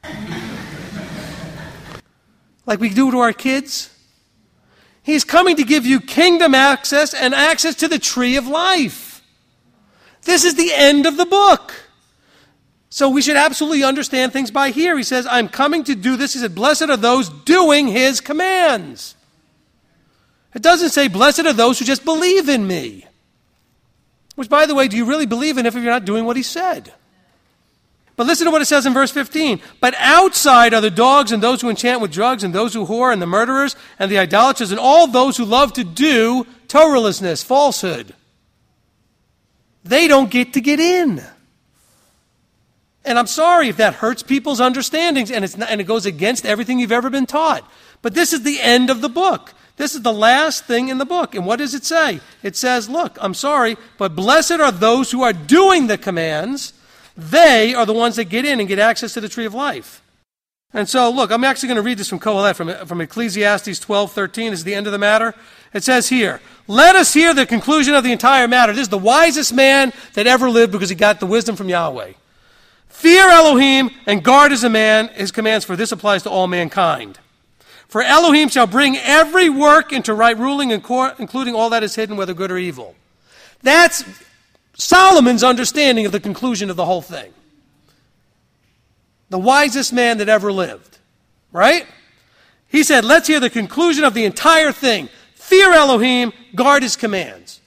Like we do to our kids? He's coming to give you kingdom access and access to the tree of life. This is the end of the book. So we should absolutely understand things by here. He says, I'm coming to do this. He said, blessed are those doing his commands. It doesn't say, blessed are those who just believe in me. Which, by the way, do you really believe in if you're not doing what he said? But listen to what it says in verse 15. But outside are the dogs and those who enchant with drugs and those who whore and the murderers and the idolaters and all those who love to do Torahlessness, falsehood. They don't get to get in. And I'm sorry if that hurts people's understandings and it goes against everything you've ever been taught. But this is the end of the book. This is the last thing in the book. And what does it say? It says, look, I'm sorry, but blessed are those who are doing the commands. They are the ones that get in and get access to the tree of life. And so, look, I'm actually going to read this from Kohelet, from Ecclesiastes 12:13. This is the end of the matter. It says here, let us hear the conclusion of the entire matter. This is the wisest man that ever lived because he got the wisdom from Yahweh. Fear Elohim and guard as a man his commands, for this applies to all mankind. For Elohim shall bring every work into right ruling, including all that is hidden, whether good or evil. That's Solomon's understanding of the conclusion of the whole thing. the wisest man that ever lived, right? He said, let's hear the conclusion of the entire thing. Fear Elohim, guard his commands.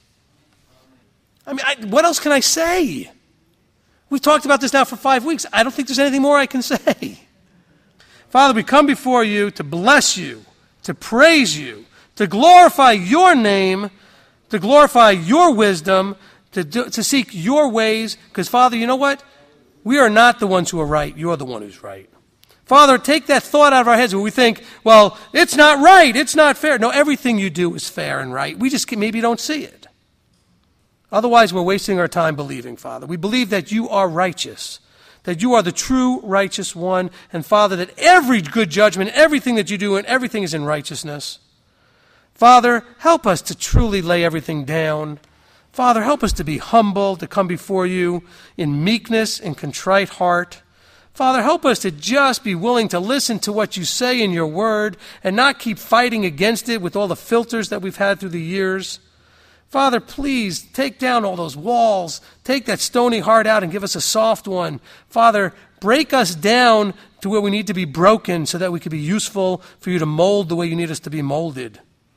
I mean, what else can I say? We've talked about this now for 5 weeks. I don't think there's anything more I can say. Father, we come before you to bless you, to praise you, to glorify your name, to glorify your wisdom, to seek your ways. Because, Father, you know what? We are not the ones who are right. You're the one who's right. Father, take that thought out of our heads where we think, well, it's not right, it's not fair. No, everything you do is fair and right. We just maybe don't see it. Otherwise, we're wasting our time believing, Father. We believe that you are righteous, that you are the true righteous one, and, Father, that every good judgment, everything that you do, and everything is in righteousness. Father, help us to truly lay everything down. Father, help us to be humble, to come before you in meekness and contrite heart. Father, help us to just be willing to listen to what you say in your word and not keep fighting against it with all the filters that we've had through the years. Father, please take down all those walls. Take that stony heart out and give us a soft one. Father, break us down to where we need to be broken so that we can be useful for you to mold the way you need us to be molded.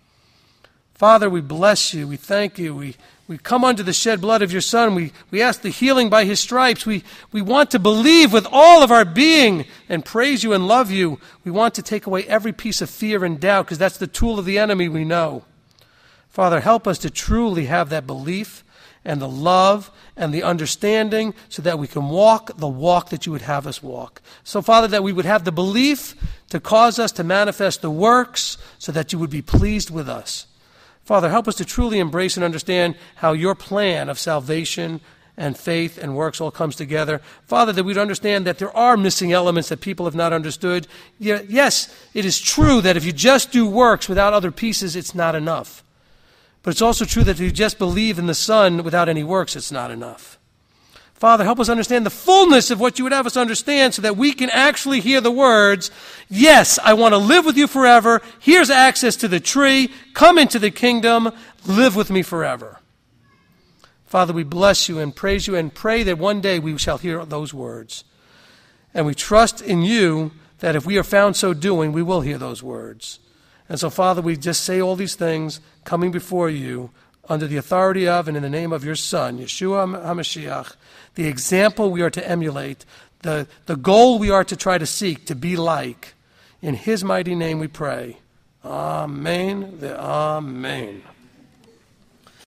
Father, we bless you. We thank you. We come under the shed blood of your Son. We ask the healing by his stripes. We want to believe with all of our being and praise you and love you. We want to take away every piece of fear and doubt because that's the tool of the enemy we know. Father, help us to truly have that belief and the love and the understanding so that we can walk the walk that you would have us walk. So, Father, that we would have the belief to cause us to manifest the works so that you would be pleased with us. Father, help us to truly embrace and understand how your plan of salvation and faith and works all comes together. Father, that we'd understand that there are missing elements that people have not understood. Yes, it is true that if you just do works without other pieces, it's not enough. But it's also true that if you just believe in the Son without any works, it's not enough. Father, help us understand the fullness of what you would have us understand so that we can actually hear the words, yes, I want to live with you forever. Here's access to the tree. Come into the kingdom. Live with me forever. Father, we bless you and praise you and pray that one day we shall hear those words. And we trust in you that if we are found so doing, we will hear those words. And so, Father, we just say all these things coming before you under the authority of and in the name of your Son, Yeshua HaMashiach, the example we are to emulate, the goal we are to try to seek, to be like. In his mighty name we pray. Amen. Amen.